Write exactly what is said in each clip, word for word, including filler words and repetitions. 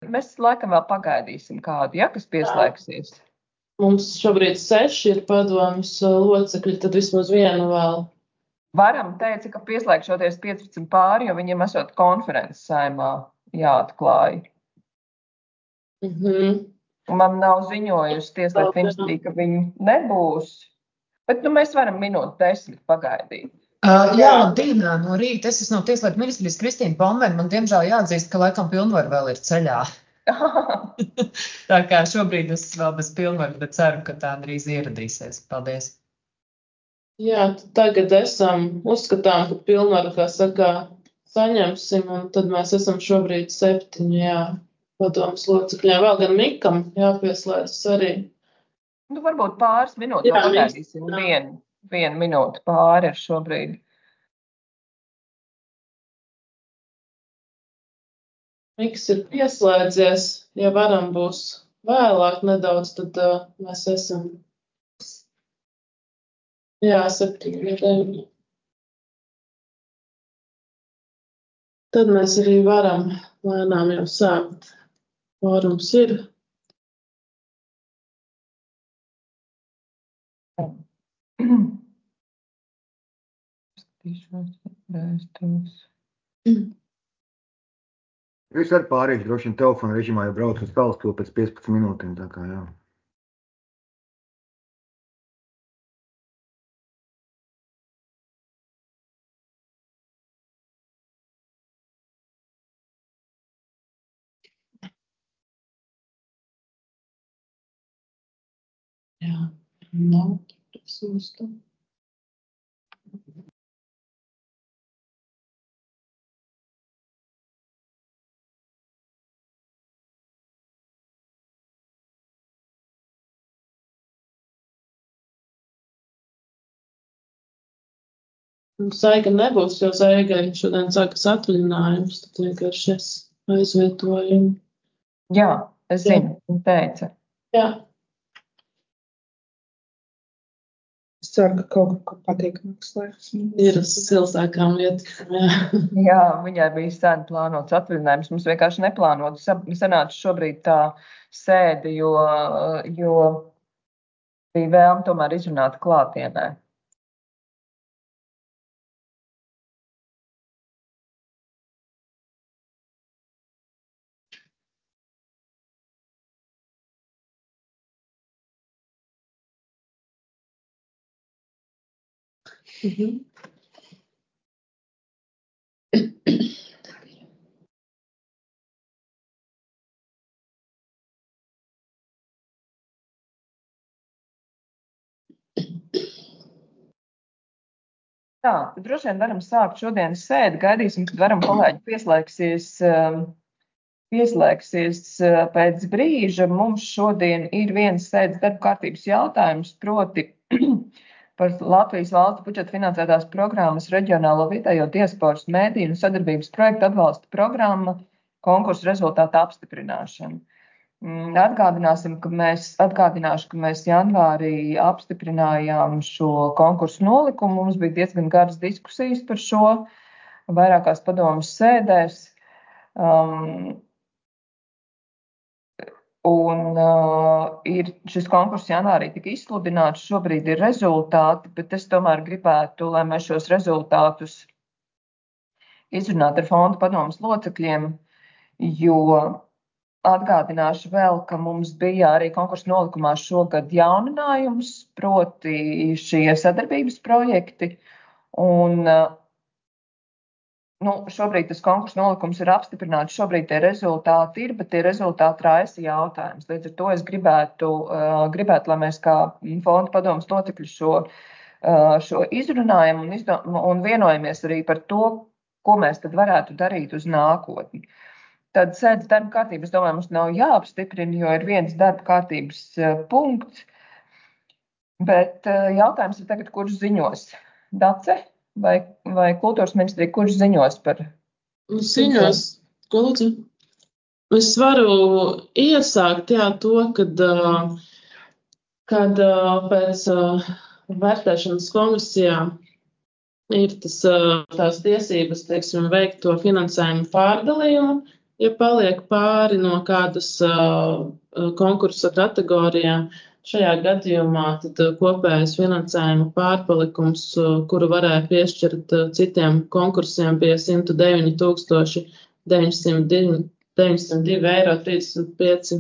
mēs laikam vēl pagaidīsim kādu, ja, kas pieslēgsies. Mums šobrīd seši ir padomas locekļi, tad vismaz vienu vēl. Varam teica, ka pieslēgšoties piecpadsmit pāri, jo viņiem esot konferences saimā jāatklāj. Mhm. Man nav ziņojusi tieslietu ministrija, ka viņi nebūs, bet nu, mēs varam minūti desmit pagaidīt. Uh, jā, labdien, no rīta. Es esmu no tieslietu ministrijas Kristīna Pomvena. Man diemžēl jāatzīst, ka laikam pilnvaru vēl ir ceļā. Tā kā šobrīd es vēl bez pilnvaru, bet ceru, ka tā drīz ieradīsies. Paldies. Jā, tagad esam, uzskatām, ka pilnvaru, kā saka, saņemsim, un tad mēs esam šobrīd septiņi, jā, padomas locekļiem. Vēl gan Mikam jāpieslēdzas arī. Nu, varbūt pāris minūtes vēl pagaidīsim. Vienu, vienu minūti pāri ir šobrīd. Miks ir pieslēdzies, ja varam būs vēlāk nedaudz, tad uh, mēs esam. Jā, septiņi, deviņi. Tad mēs arī varam lēnām jau sākt. Fórums ir. Jūs arī pārējais droši vien telefona režimā jau brauc uz Talsto pēc piecpadsmit minūtēm, tā kā jā. Jā, nav tas uzstāv. Saiga nebūs, jo Saigai šodien sākas atvaļinājums, tad vienkārši es aizvietoju. Jā, es zinu, viņa teica. Jā. Es ceru, ka kaut kā patīkamāks laiks. Ir siltākām vietām, jā. Jā, viņai bija sen plānots atvaļinājums. Mums vienkārši neplānot. Sanāca šobrīd tā sēde, jo, jo bija vēlme tomēr izrunāt klātienē. Mhm. Tā, droši vien varam sākt šodienas sēdi. Gaidīsim, kad varam kolēģi pieslēgsies, pieslēgsies pēc brīža. Mums šodien ir viens sēdes darba kārtības jautājums, proti par Latvijas valsts budžeta finansētās programmas reģionālo vidējo diasporas mēdīju un sadarbības projektu atbalsta programma konkursu rezultātu apstiprināšanu. Atgādināsim, ka mēs, atgādināšu, ka mēs janvārī apstiprinājām šo konkursu nolikumu. Mums bija diezgan garas diskusijas par šo vairākās padomas sēdēs. Um, un uh, ir šis konkurss janvārī tika izsludināts, šobrīd ir rezultāti, bet es tomēr gribētu, lai mēs šos rezultātus izrunātu ar fonda padomas locekļiem, jo atgādināšu vēl, ka mums bija arī konkursu nolikumā šogad jauninājums, proti šie sadarbības projekti. Un, nu, šobrīd tas konkursu nolikums ir apstiprināts, šobrīd tie rezultāti ir, bet tie rezultāti raisa jautājums. Līdz ar to es gribētu, gribētu lai mēs kā fonda padomas locekļi šo, šo izrunājam un, izdo, un vienojamies arī par to, ko mēs tad varētu darīt uz nākotni. Tad sēdes darba kārtība, es domāju, mums nav jāapstiprina, jo ir viens darba kārtības punkts. Bet jautājums ir tagad, kurš ziņos? Dace vai, vai kultūras ministrija, kurš ziņos par? Ziņos, lūdzu. Es varu iesākt, jā, to, kad, kad pēc vērtēšanas komisijā ir tas, tās tiesības, teiksim, veikt to finansējumu pārdalījumu. ja paliek pāri no kādas uh, konkursa kategorijām, šajā gadījumā tad kopējais finansējuma pārpalikums, uh, kuru varēja piešķirt uh, citiem konkursiem, bija simt deviņi tūkstoši deviņsimt divi eiro trīsdesmit pieci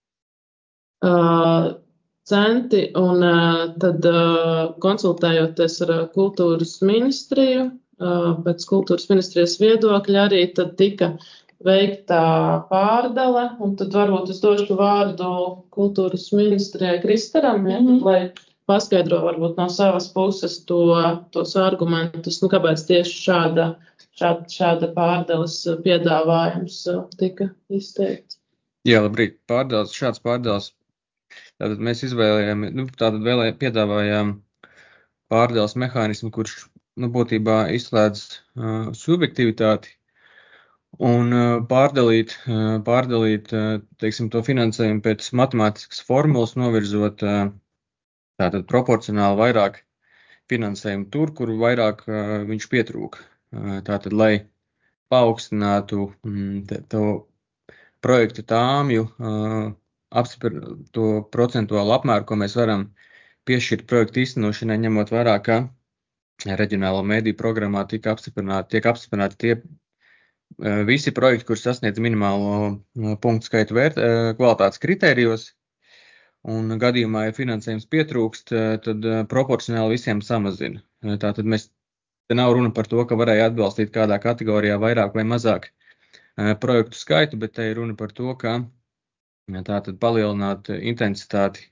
uh, centi, un uh, tad uh, konsultējoties ar uh, kultūras ministriju, uh, pēc kultūras ministrijas viedokļa arī tad tika veikta pārdale, un tad varbūt es došu vārdu kultūras ministrijai Kristaram, ja, mm-hmm. lai paskaidro varbūt no savas puses to, tos argumentus, nu, kāpēc tieši šāda, šāda, šāda pārdales piedāvājums tika izteikts. Jā, labrīt, pārdales, šāds pārdales. Tātad mēs izvēlējām, nu, tātad vēlējām, piedāvājām pārdales mehānismu, kurš, nu, būtībā izslēdz uh, subjektivitāti, un pārdalīt, pārdalīt, teiksim, to finansējumu pēc matemātiskas formulas, novirzot tātad proporcionāli vairāk finansējumu tur, kur vairāk viņš pietrūka. Tātad, lai paaugstinātu to projektu tāmju, apspir to procentuālu apmēru, ko mēs varam piešķirt projektu īstenošanai, ņemot vērā, ka reģionālo mediju programmā tika apstiprināti, tiek apstiprināti tie visi projekti, kur sasniedz minimālo punktu skaitu vērt, kvalitātes kritērijos, un gadījumā, ja finansējums pietrūkst, tad proporcionāli visiem samazina. Tātad mēs, te nav runa par to, ka varēja atbalstīt kādā kategorijā vairāk vai mazāk projektu skaitu, bet te ir runa par to, ka tātad palielināt intensitāti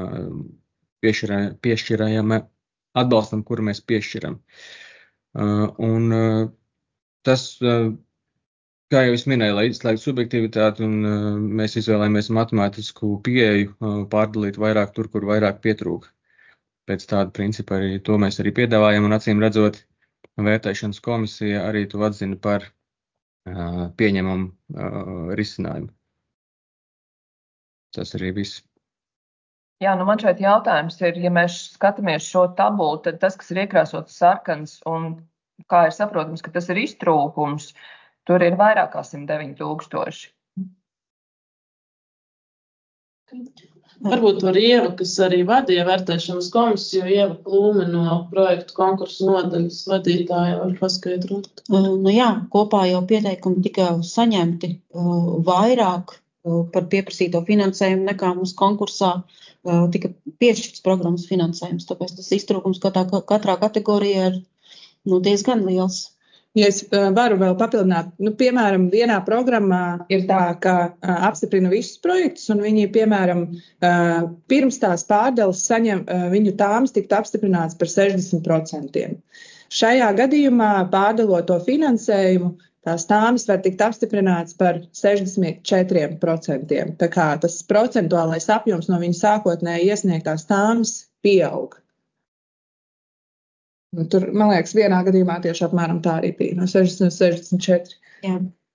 piešķirājam atbalstam, kuru mēs piešķiram. Un tas, kā jau es minēju, lai izslēgtu subjektivitāti, un uh, mēs izvēlējāmies matemātisku pieeju, uh, pārdalīt vairāk tur, kur vairāk pietrūka. Pēc tāda principa arī to mēs arī piedāvājam, un acīm redzot, vērtēšanas komisija arī to atzina par uh, pieņemamu uh, risinājumu. Tas arī viss. Jā, nu man šeit jautājums ir, ja mēs skatāmies šo tabulu, tad tas, kas ir iekrāsots sarkans, un kā ir saprotams, ka tas ir iztrūkums, tur ir vairāk kā simt deviņi tūkstoši. Varbūt var Ieva, kas arī vadīja vērtēšanas komisiju, Ieva Plūme no projektu konkursu nodaļas vadītāja var paskaidrot. Nu jā, kopā jau pieteikumi tika saņemti vairāk par pieprasīto finansējumu nekā mums konkursā tika piešķirts programmas finansējums. Tāpēc tas iztrūkums katrā, katrā kategorijā ir nu, diezgan liels. Ja es varu vēl papildināt, nu, piemēram, vienā programmā ir tā, ka uh, apstiprina visus projektus, un viņi, piemēram, uh, pirms tās pārdales saņem, uh, viņu tāmas tiktu apstiprināts par sešdesmit procentiem. Šajā gadījumā pārdalot to finansējumu, tās tāmas var tikt apstiprināts par sešdesmit četriem procentiem. Tā kā tas procentuālais apjoms no viņu sākotnēji iesniegtās tāmas pieaug. Tur, man liekas, vienā gadījumā tieši apmēram tā arī bija, no sešdesmit līdz sešdesmit četri. Jā.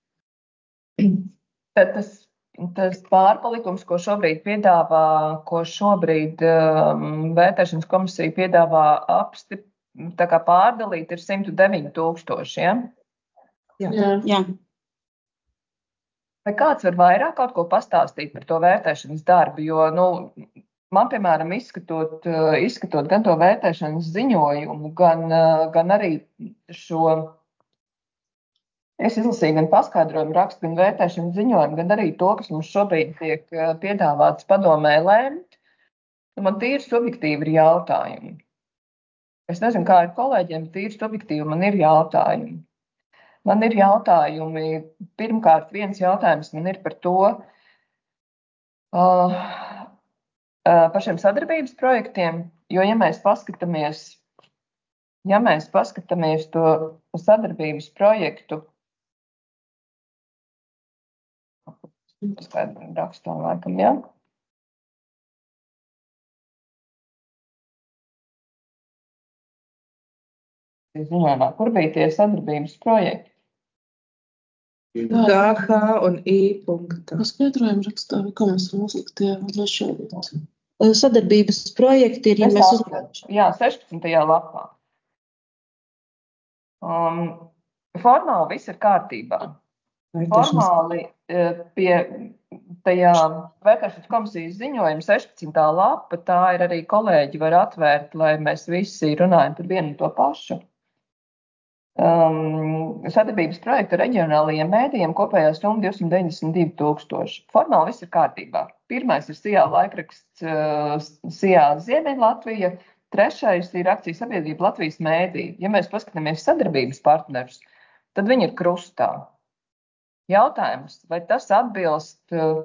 Tad tas, tas pārpalikums, ko šobrīd piedāvā, ko šobrīd um, vērtēšanas komisija piedāvā apstip, tā kā pārdalīt, ir simt deviņi tūkstoši, ja? Jā. Jā. Jā. Vai kāds var vairāk kaut ko pastāstīt par to vērtēšanas darbu, jo, nu, man, piemēram, izskatot, izskatot gan to vērtēšanas ziņojumu, gan, gan arī šo, es izlasīju gan paskaidrojumu rakstu, gan vērtēšanas ziņojumu, gan arī to, kas mums šobrīd tiek piedāvāts padomē lēmt, man tīri subjektīvi ir jautājumi. Es nezinu, kā ir kolēģiem, tīri subjektīvi man ir jautājumi. Man ir jautājumi, pirmkārt, viens jautājums man ir par to, uh, par šiem sadarbības projektiem, jo, ja mēs paskatāmies, ja mēs paskatāmies to sadarbības projektu, paskaidrojumu rakstā laikam, jā? Ziņojumā, kur bija tie sadarbības projekti? G H un I punktā. Paskaidrojumu rakstā, kā mēs varam uzlikt tie lešādīt. Sadarbības projekti ir, ja mēs uz... Jā, sešpadsmitajā lapā. Um, formāli viss ir kārtībā. Formāli, pie tajā vērtēšanas komisijas ziņojuma sešpadsmitā lapa, tā ir arī kolēģi var atvērt, lai mēs visi runājam par vienu un to pašu. Um, sadarbības projekta reģionālajiem mēdījiem kopējā summa divsimt deviņdesmit divi tūkstoši. Formāli viss ir kārtībā. Pirmais ir Sijā laikraksts uh, Sijā Ziemeļlatvija, trešais ir akcijas sabiedrība Latvijas mēdī. Ja mēs paskatāmies sadarbības partnerus, tad viņi ir krustā. Jautājums, vai tas atbilst, uh,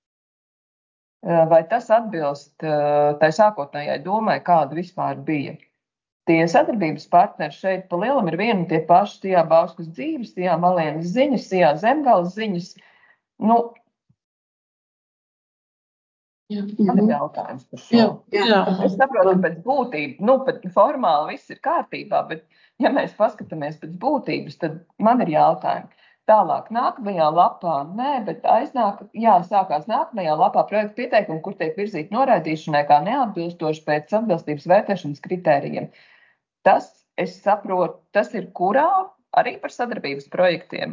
vai tas atbilst uh, tai sākotnējai domai, kāda vispār bija? Tie sadarbības partneri šeit pa lielam ir vieni tie paši, Sijā Bauskas dzīves, Sijā Malienas ziņas, Sijā Zemgales ziņas. Nu, Jā. man ir jautājums par šo. Jā, jā. Es saprotu, pēc būtības, nu, pat formāli viss ir kārtībā, bet ja mēs paskatāmies pēc būtības, tad man ir jautājumi. Tālāk nākamajā lapā, nē, bet aiznāk, jā, sākās nākamajā lapā projekta pieteikumi, kur tiek virzīti noraidīšanai kā neatbilstoši pēc atbilstības vērtēšanas kritērijiem. Tas, es saprotu, tas ir kurā arī par sadarbības projektiem?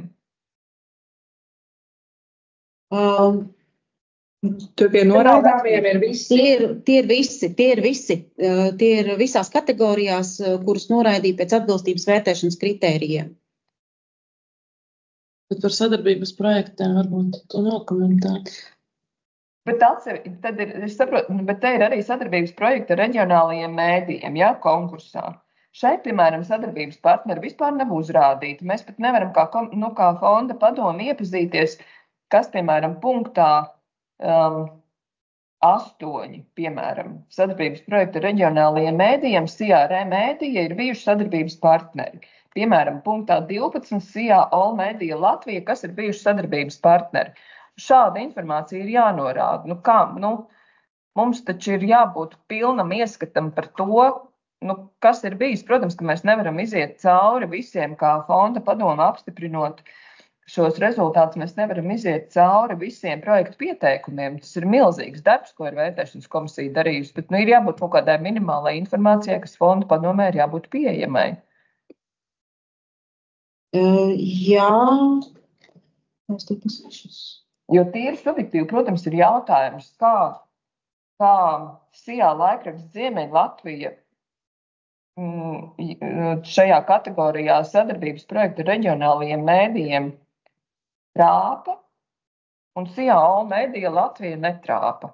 Um, Tur pie noraidāmiem ir visi. Tie ir, tie ir visi, tie ir visi, uh, tie ir visās kategorijās, uh, kurus noraidīja pēc atbilstības vērtēšanas kritērijiem. Bet par sadarbības projektiem varbūt tu nokomentēt. Bet atsevi, tad ir, es saprotu, bet te ir arī sadarbības projekta reģionālajiem mēdījiem, jā, konkursā. Šeit, piemēram, sadarbības partneri vispār nav uzrādīti. Mēs pat nevaram kā, nu, kā fonda padomi iepazīties, kas, piemēram, punktā um, astoņi, piemēram, sadarbības projekta reģionālajiem mēdījiem, Sijā R mēdija ir bijuši sadarbības partneri. Piemēram, punktā divpadsmit Sijā Ol Mēdija Latvija, kas ir bijuši sadarbības partneri. Šāda informācija ir jānorāda. Nu, kā, nu, mums taču ir jābūt pilnam ieskatam par to, nu, kas ir bijis. Protams, ka mēs nevaram iziet cauri visiem, kā fonda padoma apstiprinot šos rezultātus. Mēs nevaram iziet cauri visiem projektu pieteikumiem. Tas ir milzīgs darbs, ko ir vērtēšanas komisija darījusi. Bet nu, ir jābūt kaut kādai minimālai informācijai, kas fonda padomē ir jābūt pieejamai. Uh, jā. Es te pasīšos. Jo tīri subjektīvi, protams, ir jautājums, kā, kā Sijā laikraksts Ziemeļlatvija šajā kategorijā sadarbības projekta reģionālajiem mēdījiem trāpa un Sijā Ol Mēdija Latvija netrāpa.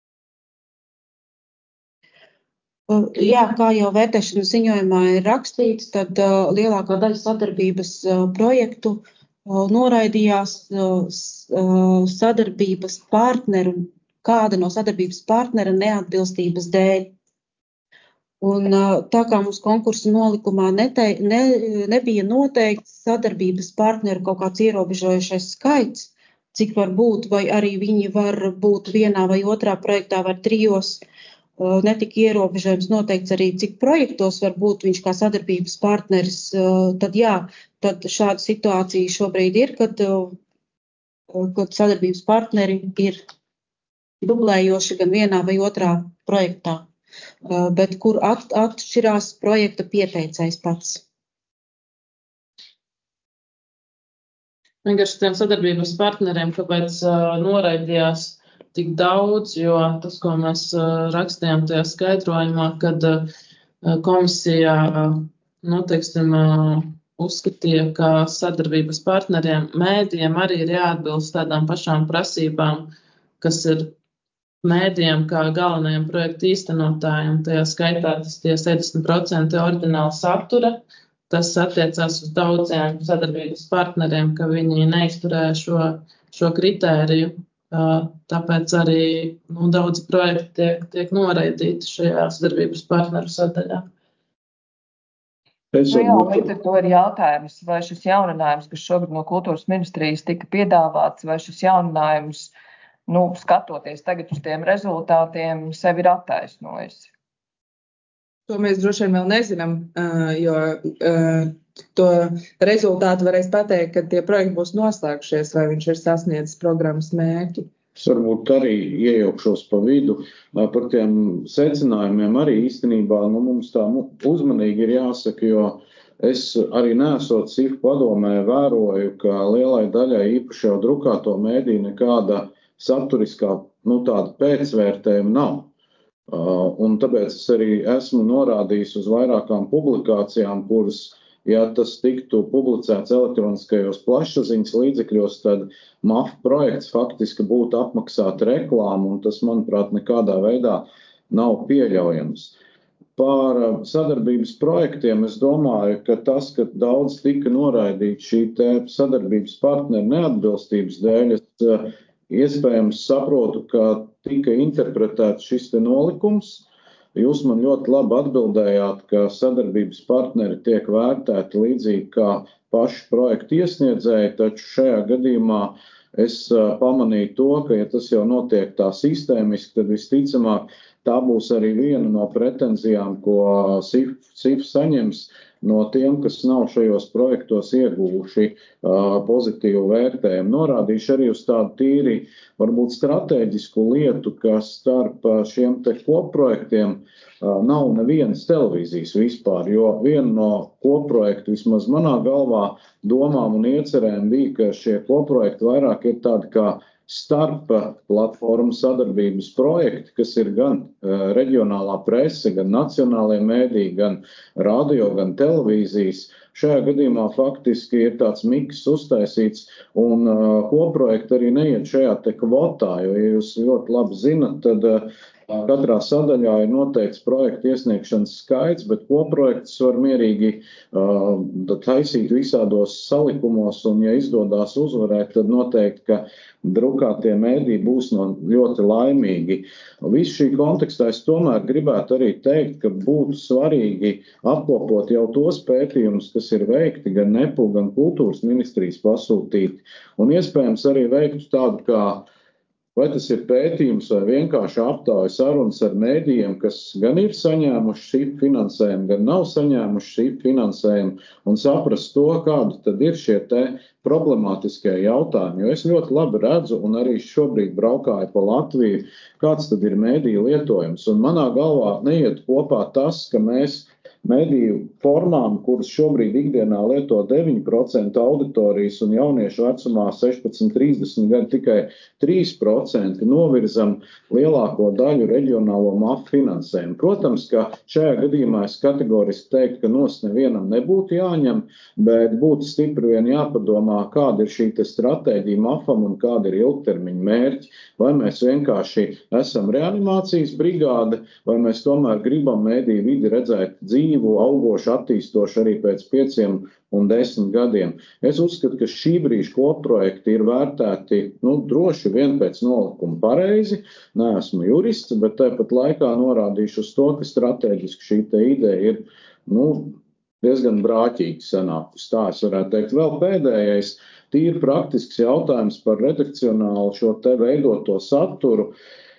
Jā, kā jau vērtēšanas ziņojumā ir rakstīts, tad uh, lielākā daļa sadarbības uh, projektu uh, noraidījās uh, sadarbības partneru, kāda no sadarbības partnera neatbilstības dēļ. Un uh, tā kā mums konkursa nolikumā nete, ne, nebija noteikts sadarbības partneru kaut kāds ierobežojušais skaits, cik var būt, vai arī viņi var būt vienā vai otrā projektā vai trijos, netika ierobežojums noteikts arī, cik projektos var būt viņš kā sadarbības partneris, tad jā, tad šāda situācija šobrīd ir, kad, kad sadarbības partneri ir dublējoši gan vienā vai otrā projektā, bet kur at, atšķirās projekta pieteicējs pats. Vienkārši tiem sadarbības partneriem, kāpēc uh, noraidījās tik daudz, jo tas, ko mēs uh, rakstījām tajā skaidrojumā, kad uh, komisija, uh, nu, teiksim, uh, uzskatīja, ka sadarbības partneriem mēdījiem arī ir jāatbilst tādām pašām prasībām, kas ir mēdījiem kā galvenajiem projektu īstenotājiem. Tajā skaitā tas tie sešdesmit procenti oriģināla satura. Tas attiecās uz daudziem sadarbības partneriem, ka viņi neizturēja šo, šo kritēriju. Tāpēc arī nu, daudzi projekti tiek, tiek noraidīti šajā sadarbības partneru sadaļā. Nu jā, līdz ar to ir jautājums, vai šis jauninājums, kas šobrīd no kultūras ministrijas tika piedāvāts, vai šis jauninājums, nu, skatoties tagad uz tiem rezultātiem, sevi ir attaisnojis. To mēs droši vien vēl nezinām, jo to rezultātu varēs pateikt, kad tie projekti būs noslēgšies, vai viņš ir sasniedzis programmas mērķi. Es varbūt arī iejaukšos pa vidu. Par tiem secinājumiem arī īstenībā nu, mums tā uzmanīgi ir jāsaka, jo es arī neesot S I F padomē vēroju, ka lielai daļai īpaši jau drukāto mēdīju nekāda saturiskā, nu tāda pēcvērtējuma nav. Uh, un tāpēc es arī esmu norādījis uz vairākām publikācijām, kuras, ja tas tiktu publicēts elektroniskajos plašsaziņas līdzekļos, tad M A F projekts faktiski būtu apmaksāt reklāmu, un tas, manuprāt, nekādā veidā nav pieļaujams. Par sadarbības projektiem es domāju, ka tas, ka daudz tika noraidīts šī te sadarbības partneru neatbilstības dēļ, es iespējams saprotu, ka tika interpretēts šis te nolikums. Jūs man ļoti labi atbildējāt, ka sadarbības partneri tiek vērtēti līdzīgi kā paši projektu iesniedzēji, taču šajā gadījumā es pamanīju to, ka, ja tas jau notiek tā sistēmiski, tad visticamāk tā būs arī viena no pretenzijām, ko S I F, S I F saņems no tiem, kas nav šajos projektos ieguvuši uh, pozitīvu vērtējumu. Norādīšu arī uz tādu tīri, varbūt strateģisku lietu, ka starp šiem te kopprojektiem uh, nav nevienas televīzijas vispār, jo viena no kopprojektu, vismaz manā galvā, domām un iecerēm bija, ka šie kopprojekti vairāk ir tādi kā starp platformu sadarbības projekti, kas ir gan uh, reģionālā prese, gan nacionālie mēdī, gan radio, gan televīzijas. Šajā gadījumā faktiski ir tāds miks uztaisīts, un uh, kopprojekti arī neiet šajā te kvotā, jo, ja jūs ļoti labi zinat, tad uh, katrā sadaļā ir noteikts projektu iesniegšanas skaits, bet kopprojekts var mierīgi uh, taisīt visādos salikumos, un ja izdodās uzvarēt, tad noteikti, ka drukātie mēdī būs no ļoti laimīgi. Visu šī kontekstā es tomēr gribētu arī teikt, ka būtu svarīgi apkopot jau tos pētījumus, kas ir veikti gan N E P U, gan kultūras ministrijas pasūtīti, un iespējams arī veiktu tādu kā, vai tas ir pētījums vai vienkārši aptaujas sarunas ar mēdījiem, kas gan ir saņēmuši S I F finansējumu, gan nav saņēmuši S I F finansējumu, un saprast to, kādi tad ir šie te problemātiskie jautājumi. Jo es ļoti labi redzu, un arī šobrīd braukāju pa Latviju, kāds tad ir mēdīju lietojums. Un manā galvā neiet kopā tas, ka mēs mediju formām, kuras šobrīd ikdienā lieto deviņi procenti auditorijas un jauniešu vecumā sešpadsmit trīsdesmit gadi tikai trīs procenti, novirzam lielāko daļu reģionālo M A F finansējumu. Protams, ka šajā gadījumā es kategoriski teiktu, ka nos nevienam nebūtu jāņem, bet būtu stipri vien jāpadomā, kāda ir šī te stratēģija M A F-am un kāda ir ilgtermiņa mērķi. Vai mēs vienkārši esam reanimācijas brigāde, vai mēs tomēr gribam mediju vidi redzēt dzīvu, augošu, attīstošu arī pēc pieciem un desmit gadiem. Es uzskatu, ka šī brīža kopprojekti ir vērtēti, nu, droši vien pēc nolikuma pareizi. Neesmu jurists, bet tāpat laikā norādīšu uz to, ka strateģiski šī te ideja ir, nu, diezgan brāķīgi sanākusi. Tā es varētu teikt. Vēl pēdējais, tīri praktisks jautājums par redakcionālu šo te veidoto saturu.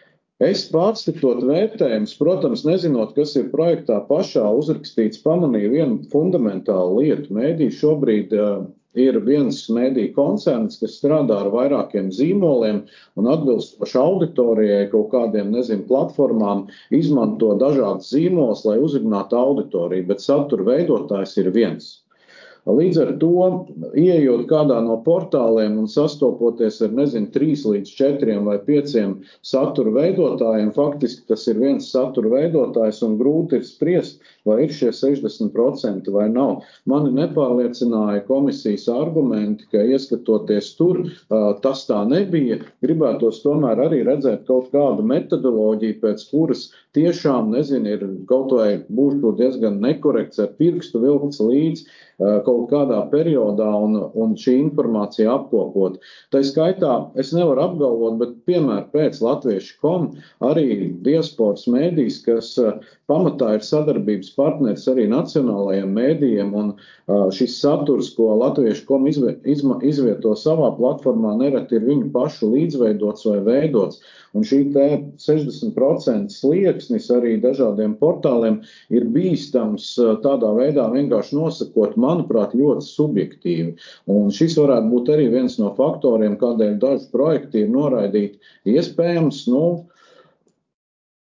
Es pārskatot vērtējums, protams, nezinot, kas ir projektā pašā uzrakstīts, pamanīju vienu fundamentālu lietu. Mēdī šobrīd uh, ir viens mēdī koncerns, kas strādā ar vairākiem zīmoliem un atbilstoši auditorijai kaut kādiem, nezinu, platformām izmanto dažādas zīmolas, lai uzrunātu auditoriju, bet satura veidotājs ir viens. Līdz ar to, ieejot kādā no portāliem un sastopoties ar, nezinu, trīs līdz četriem vai pieciem satura veidotājiem, faktiski tas ir viens satura veidotājs un grūti ir spriest, vai ir šie sešdesmit procenti vai nav. Mani nepārliecināja komisijas argumenti, ka ieskatoties tur, tas tā nebija. Gribētos tomēr arī redzēt kaut kādu metodoloģiju, pēc kuras tiešām, nezinu, ir kaut vai būšu diezgan nekorekts ar pirkstu vilkts līdz kaut kādā periodā un, un šī informācija apkopot. Tā skaitā es nevaru apgalvot, bet piemēram pēc latviešu punkt com arī diasporas mēdīs, kas pamatā ir sadarbības partneris arī nacionālajiem mēdījiem, un šis saturs, ko latviešu punkt com izvieto savā platformā, nereti ir viņu pašu līdzveidots vai veidots. Un šī te sešdesmit procenti slieksnis arī dažādiem portāliem ir bīstams tādā veidā vienkārši nosakot, manuprāt, ļoti subjektīvi. Un šis varētu būt arī viens no faktoriem, kādēļ daži projekti ir noraidīti. Iespējams, nu,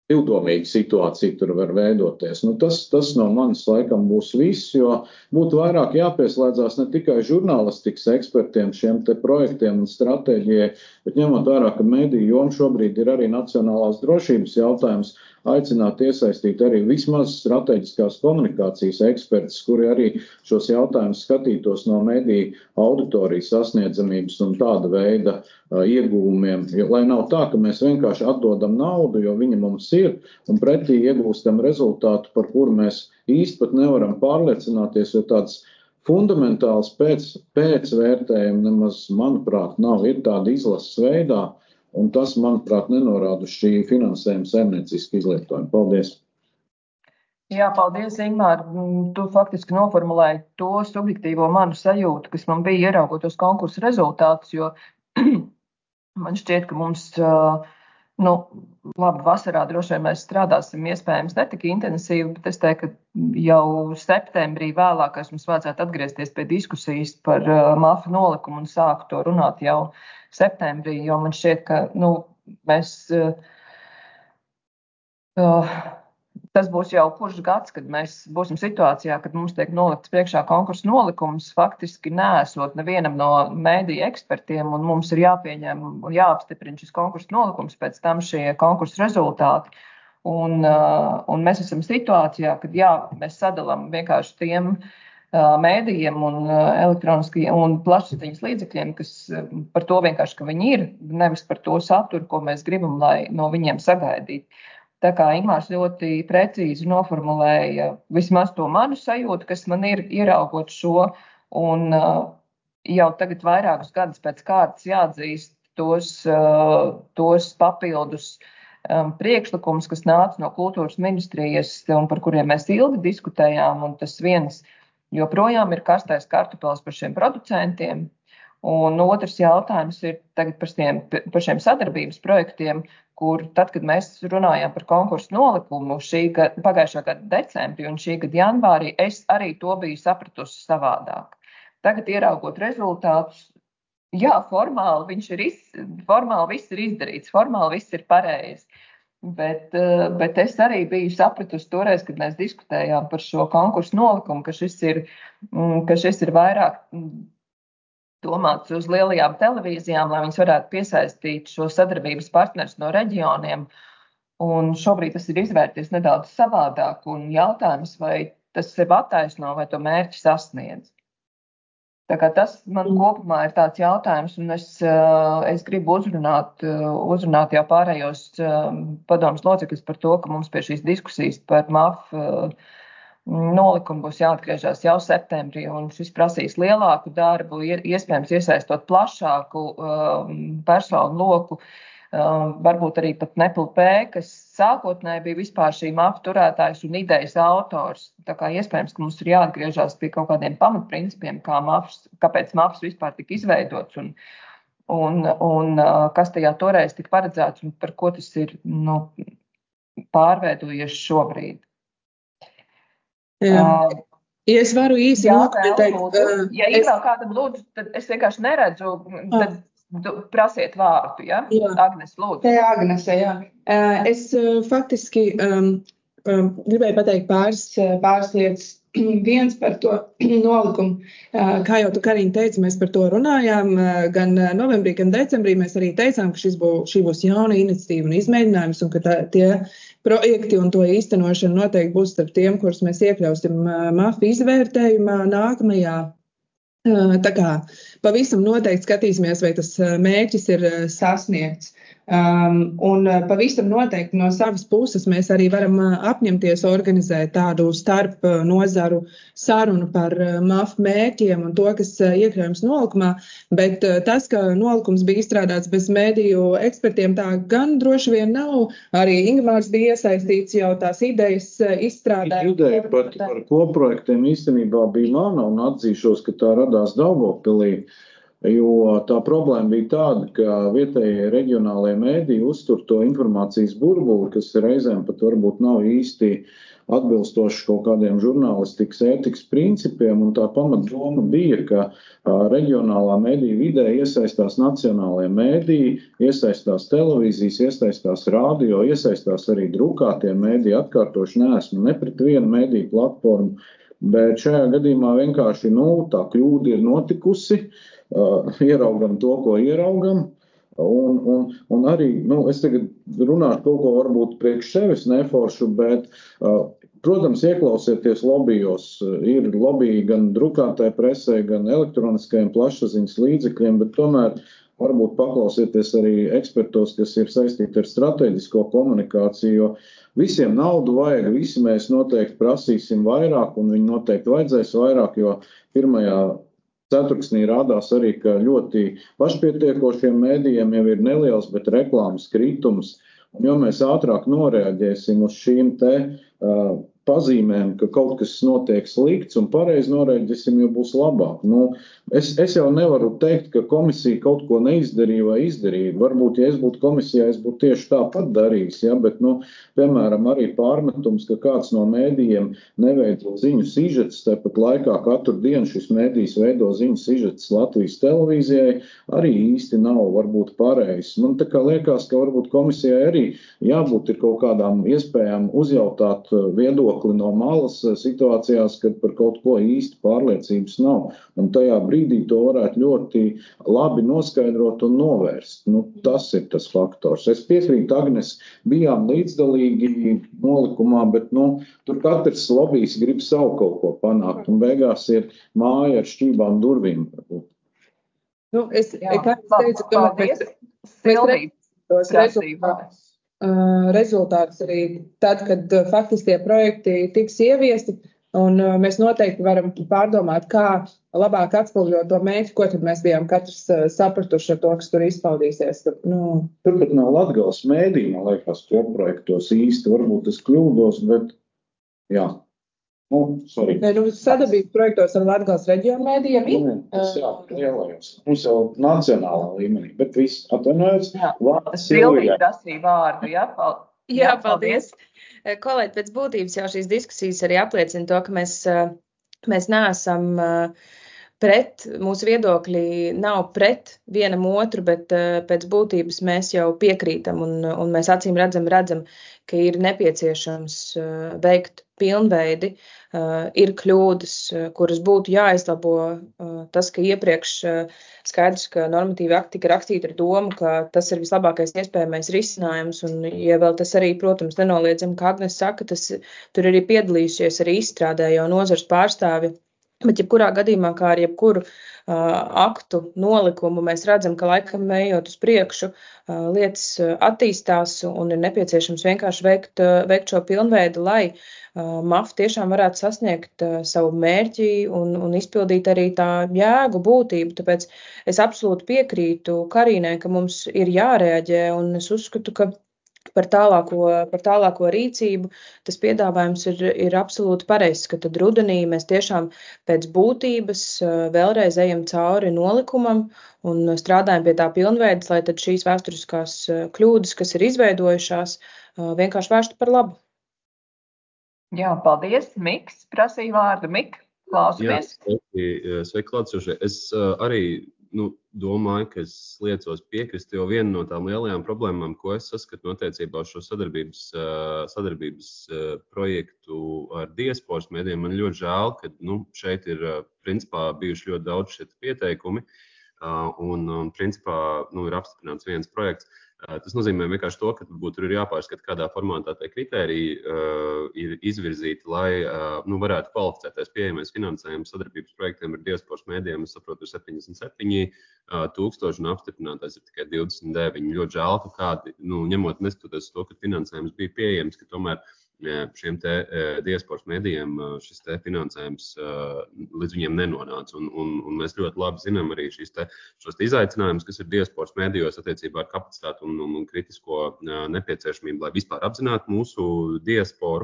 divdomīga situācija tur var veidoties. Nu, tas, tas no manis laikam būs viss, jo būtu vairāk jāpieslēdzās ne tikai žurnālistikas ekspertiem šiem te projektiem un stratēģijai, bet ņemot vērā, ka mediju joma šobrīd ir arī nacionālās drošības jautājums, aicināt iesaistīt arī vismaz strateģiskās komunikācijas ekspertus, kuri arī šos jautājumus skatītos no mediju auditorijas sasniedzamības un tāda veida uh, ieguvumiem. Jo, lai nav tā, ka mēs vienkārši atdodam naudu, jo viņa mums ir, un pretī iegūstam rezultātu, par kuru mēs īsti pat nevaram pārliecināties, jo tāds fundamentāls pēc, pēcvērtējumi nemaz, manuprāt, nav. Ir tāda izlases veidā, un tas, manuprāt, nenorāda uz šī finansējuma saimnieciska izlietojuma. Paldies! Jā, paldies, Ingmār. Tu faktiski noformulēji to subjektīvo manu sajūtu, kas man bija ieraugot uz konkursu rezultātus, jo man šķiet, ka mums, nu, labi, vasarā droši vien mēs strādāsim iespējams ne tik intensīvi, bet es teiktu, ka jau septembrī vēlākais mums vajadzētu atgriezties pie diskusijas par MAFA nolikumu un sākt to runāt jau septembrī, jo man šķiet, ka, nu, mēs, uh, tas būs jau kurš gads, kad mēs būsim situācijā, kad mums tiek nolikts priekšā konkursu nolikums, faktiski neesot nevienam no mēdīju ekspertiem, un mums ir jāpieņem un jāapstiprina šis konkursu nolikums, pēc tam šie konkursu rezultāti. Un, uh, un mēs esam situācijā, kad jā, mēs sadalām vienkārši tiem mēdījiem un elektroniskajiem un plašsaziņas līdzekļiem, kas par to vienkārši, ka viņi ir, nevis par to saturu, ko mēs gribam, lai no viņiem sagaidītu. Tā kā Ingmārs ļoti precīzi noformulēja vismaz to manu sajūtu, kas man ir ieraugot šo, un uh, jau tagad vairākus gadus pēc kārtas jāatzīst tos, uh, tos papildus um, priekšlikumus, kas nāca no kultūras ministrijas un par kuriem mēs ilgi diskutējām, un tas viens joprojām ir karstais kartupels par šiem producentiem. Un otrs jautājums ir tagad par šiem, par šiem sadarbības projektiem, kur tad, kad mēs runājām par konkursu nolikumu šī gada, pagājušā gada decembrī un šī gada janvārī, es arī to biju sapratusi savādāk. Tagad ieraugot rezultātus, jā, formāli, viņš ir iz, formāli viss ir izdarīts, formāli viss ir pareizi. Bet, bet es arī biju sapratusi toreiz, kad mēs diskutējām par šo konkursu nolikumu, ka šis ir, ka šis ir vairāk domāts uz lielajām televīzijām, lai viņas varētu piesaistīt šo sadarbības partnerus no reģioniem. Un šobrīd tas ir izvērties nedaudz savādāk, un jautājums, vai tas sev attaisno, vai to mērķi sasniedz. Tā kā tas man kopumā ir tāds jautājums, un es, es gribu uzrunāt, uzrunāt jau pārējos padomus locekļus par to, ka mums pie šīs diskusijas par MAFA nolikumu būs jāatgriežas jau septembrī, un šis prasīs lielāku darbu, iespējams iesaistot plašāku personu loku, varbūt arī pat Nepl-P, kas sākotnēji bija vispār šī MAFA turētājs un idejas autors. Tā kā iespējams, ka mums ir jāatgriežas pie kaut kādiem pamatprincipiem, kā MAFA, kāpēc MAFA vispār tika izveidots un, un, un kas tajā toreiz tika paredzēts un par ko tas ir, nu, pārveidojies šobrīd. Jā. Uh, ja es varu īsi nokomentēt. Ja ir es... vēl kādam lūdzu, tad es vienkārši neredzu, tad prasiet vārdu, ja? Jā. Agnes, lūdzu. Jā, Agnese, jā. Uh, es uh, faktiski um, um, gribēju pateikt pāris, pāris lietas. Viens par to nolikumu. Uh, kā jau tu, Karina, teici, mēs par to runājām. Uh, gan novembrī, gan decembrī mēs arī teicām, ka šis būs, šī būs jauna iniciatīva un izmēģinājums, un ka tā, tie projekti un to īstenošana noteikti būs starp tiem, kurus mēs iekļausim uh, MAFA izvērtējumā nākamajā. Tā kā pavisam noteikti skatīsimies, vai tas mērķis ir sasniegts. Um, un pavisam noteikti no savas puses mēs arī varam apņemties organizēt tādu starp nozaru sarunu par MAFA mērķiem un to, kas iekļaujams nolikumā, bet tas, ka nolikums bija izstrādāts bez mediju ekspertiem, tā gan droši vien nav. Arī Ingmārs bija iesaistīts jau tās idejas izstrādājumā. Ideja par, par koprojektiem īstenībā bija mana un atzīšos, ka tā radās Daugavpilī. Jo tā problēma bija tāda, ka vietējie reģionālie mēdīji uztur to informācijas burbuli, kas reizēm pat varbūt nav īsti atbilstoši kaut kādiem žurnālistikas ētikas principiem, un tā pamatdoma bija, ka reģionālā mēdīja vidē iesaistās nacionālajie mēdīji, iesaistās televīzijas, iesaistās radio, iesaistās arī drukātie mēdīji. Atkārtoši neesmu ne pret vienu mēdīju platformu, bet šajā gadījumā vienkārši, nu, tā kļūda ir notikusi, uh, ieraugam to, ko ieraugam. Un, un, un arī, nu, es tagad runāšu kaut ko varbūt priekš sevis neforšu, bet, uh, protams, ieklausieties lobijos. Ir lobiji gan drukātai presē, gan elektroniskajiem plašsaziņas līdzekļiem, bet tomēr varbūt paklausieties arī ekspertos, kas ir saistīti ar strateģisko komunikāciju, jo visiem naudu vajag, visi mēs noteikti prasīsim vairāk, un viņi noteikti vajadzēs vairāk, jo pirmajā ceturksnī rādās arī, ka ļoti pašpietiekošiem mēdījiem jau ir neliels, bet reklāmas kritums. Un jo mēs ātrāk noreaģēsim uz šīm te uh, pazīmēm, ka kaut kas notiek slikts un pareizi noreaģēsim, jo būs labāk. Nu, es, es jau nevaru teikt, ka komisija kaut ko neizdarīja vai izdarīja. Varbūt, ja es būtu komisijā, es būtu tieši tāpat darījis, ja? Bet, nu, piemēram, arī pārmetums, ka kāds no mēdījiem neveido ziņu sižetus, tāpat laikā katru dienu šis mēdījis veido ziņu sižetus Latvijas televīzijai, arī īsti nav varbūt pareizs. Man tā kā liekas, ka varbūt komisijai arī jābūt ir kaut kādām iespējām uzjautāt viedokli no malas situācijās, kad par kaut ko īsti pārliecības nav. Un tajā brīdī to varētu ļoti labi noskaidrot un novērst. Nu, tas ir tas faktors. Es piekrītu, Agnes, bijām līdzdalīgi nolikumā, bet nu, tur katrs lobijs grib savu kaut ko panākt. Un beigās ir māja ar šķībām durvīm. Nu, es, Jā, kā es teicu, ka mēs, mēs redzam tos rezultātus. Uh, rezultātus arī tad, kad uh, faktiski tie projekti tiks ieviesti, un uh, mēs noteikti varam pārdomāt, kā labāk atspoguļot to mērķi, ko tad mēs bijām katrs uh, sapratuši ar to, kas tur izpaudīsies. Tad, nu... Turpat nav Latgales mēdī, man liekas, to projektos īsti, varbūt es kļūdos, bet jā. Nu, sorry. Ne, nu, sadarbības projektos ar Latgales reģionu mēdījiem ir. Nu, tas jā, lielajos. Mums jau nacionālā līmenī, bet viss atvainojos. Silvija prasīja vārdu, jā? Jā, jā, paldies. Kolēģi, pēc būtības jau šīs diskusijas arī apliecina to, ka mēs, mēs neesam pret, mūsu viedokļi nav pret vienam otru, bet pēc būtības mēs jau piekrītam un, un mēs acīm redzam, redzam, ka ir nepieciešams veikt pilnveidi, ir kļūdas, kuras būtu jāizlabo. Tas, ka iepriekš skaidrs, ka normatīvi akti tika rakstīti ar domu, ka tas ir vislabākais iespējamais risinājums, un ja vēl tas arī, protams, nenoliedzam, kā Agnes saka, tas tur arī piedalījušies arī izstrādē jau nozars pārstāvi. Bet jebkurā gadījumā, kā ar jebkuru uh, aktu nolikumu, mēs redzam, ka laikam ejot uz priekšu, uh, lietas attīstās un ir nepieciešams vienkārši veikt, uh, veikt šo pilnveidu, lai uh, M A F tiešām varētu sasniegt uh, savu mērķi un, un izpildīt arī tā jēgu būtību. Tāpēc es absolūti piekrītu Karīnai, ka mums ir jārēģē, un es uzskatu, ka Par tālāko, par tālāko rīcību tas piedāvājums ir, ir absolūti pareizs, ka tad rudenī mēs tiešām pēc būtības vēlreiz ejam cauri nolikumam un strādājam pie tā pilnveidas, lai tad šīs vēsturiskās kļūdas, kas ir izveidojušās, vienkārši vērstu par labu. Jā, paldies. Miks prasīja vārdu. Mik, klausamies. Jā, sveiki, sveiki klātsošie. Es uh, arī nu, domāju, ka es liecos piekrist, jo viena no tām lielajām problēmām, ko es saskatu attiecībā uz šo sadarbības, sadarbības projektu ar diasporas mēdījiem, man ļoti žēl, ka nu, šeit ir principā bijuši ļoti daudz šeit pieteikumi un, un principā nu, ir apstiprināts viens projekts. Tas nozīmē vienkārši to, ka tur ir jāpārskata, kādā formātā tie kritēriji uh, ir izvirzīti, lai uh, nu, varētu kvalificēties pieejamais finansējums sadarbības projektiem ar diasporas mēdījiem. Es saprotu, ir septiņdesmit septiņi tūkstoši un apstiprinātais ir tikai divdesmit deviņi. Ļoti žēl, ka kādi, nu, ņemot neskatoties to, ka finansējums bija pieejams, ka tomēr šiem te diasporas mēdījiem šis te finansējums līdz viņiem nenonāca. Un, un, un mēs ļoti labi zinām arī šīs te, šos te izaicinājumus, kas ir diasporas mēdījos attiecībā ar kapacitāti un, un, un kritisko nepieciešamību, lai vispār apzinātu mūsu diasporu.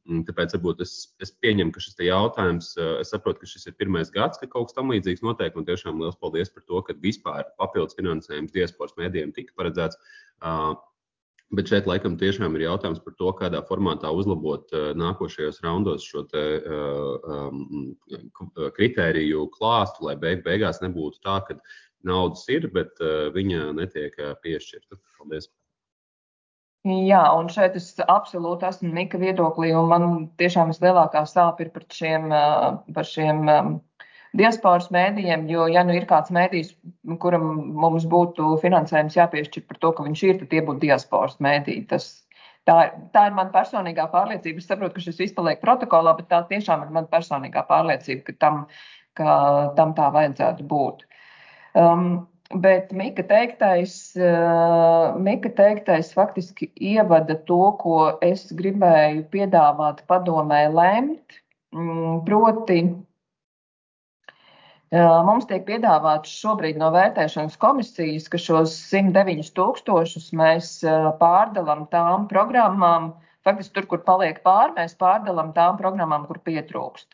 Tāpēc varbūt es, es pieņemu, ka šis te jautājums, es saprotu, ka šis ir pirmais gads, ka kaut kas tam līdzīgs notiek, un tiešām liels paldies par to, ka vispār papildus finansējums diasporas mēdījiem tika paredzēts. Bet šeit laikam tiešām ir jautājums par to, kādā formātā uzlabot uh, nākošajos raundos šo te, uh, um, kritēriju klāstu, lai beig beigās nebūtu tā, ka naudas ir, bet uh, viņa netiek uh, piešķirta. Paldies. Jā, un šeit es absolūti esmu Mika viedoklī, un man tiešām vislielākā sāpe ir par šiem, uh, par šiem um, diasporas mēdījiem, jo, ja nu ir kāds mēdījis, kuram mums būtu finansējums jāpiešķir par to, ka viņš ir, tad tie būtu diasporas mēdīji. Tas, tā, ir, tā ir man personīgā pārliecība. Es saprotu, ka šis viss paliek protokolā, bet tā tiešām ir man personīgā pārliecība, ka tam, ka tam tā vajadzētu būt. Um, bet Mika teiktais, uh, Mika teiktais faktiski ievada to, ko es gribēju piedāvāt padomē lemt, mm, proti, mums tiek piedāvāts šobrīd no vērtēšanas komisijas, ka šos simt deviņus tūkstošus mēs pārdalam tām programmām, faktiski tur, kur paliek pār, mēs pārdalam tām programmām, kur pietrūkst.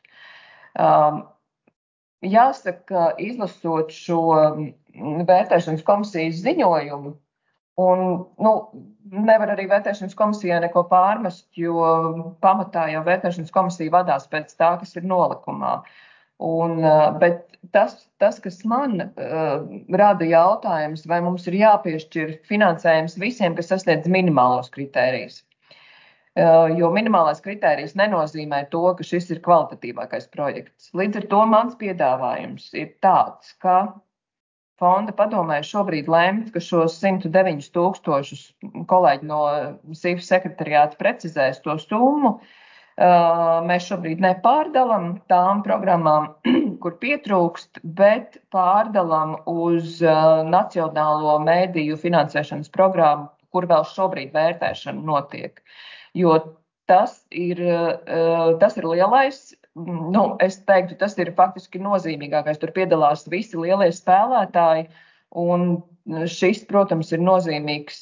Jāsaka, izlasot šo vērtēšanas komisijas ziņojumu, un nu, nevar arī vērtēšanas komisijai neko pārmest, jo pamatā jau vērtēšanas komisija vadās pēc tā, kas ir nolikumā. Un, bet tas, tas, kas man uh, rada jautājums, vai mums ir jāpiešķir finansējums visiem, kas sasniedz minimālos kritērijus. Uh, jo minimālais kritērijs nenozīmē to, ka šis ir kvalitatīvākais projekts. Līdz ar to mans piedāvājums ir tāds, ka fonda padomē šobrīd lemt, ka šos simt deviņus tūkstošus kolēģi no S I F sekretariāta precizēs to summu. Mēs šobrīd nepārdalam tām programmām, kur pietrūkst, bet pārdalam uz nacionālo mēdīju finansēšanas programmu, kur vēl šobrīd vērtēšana notiek. Jo tas ir, tas ir lielais, nu, es teiktu, tas ir faktiski nozīmīgākais. Tur piedalās visi lielie spēlētāji. Un šis, protams, ir nozīmīgs,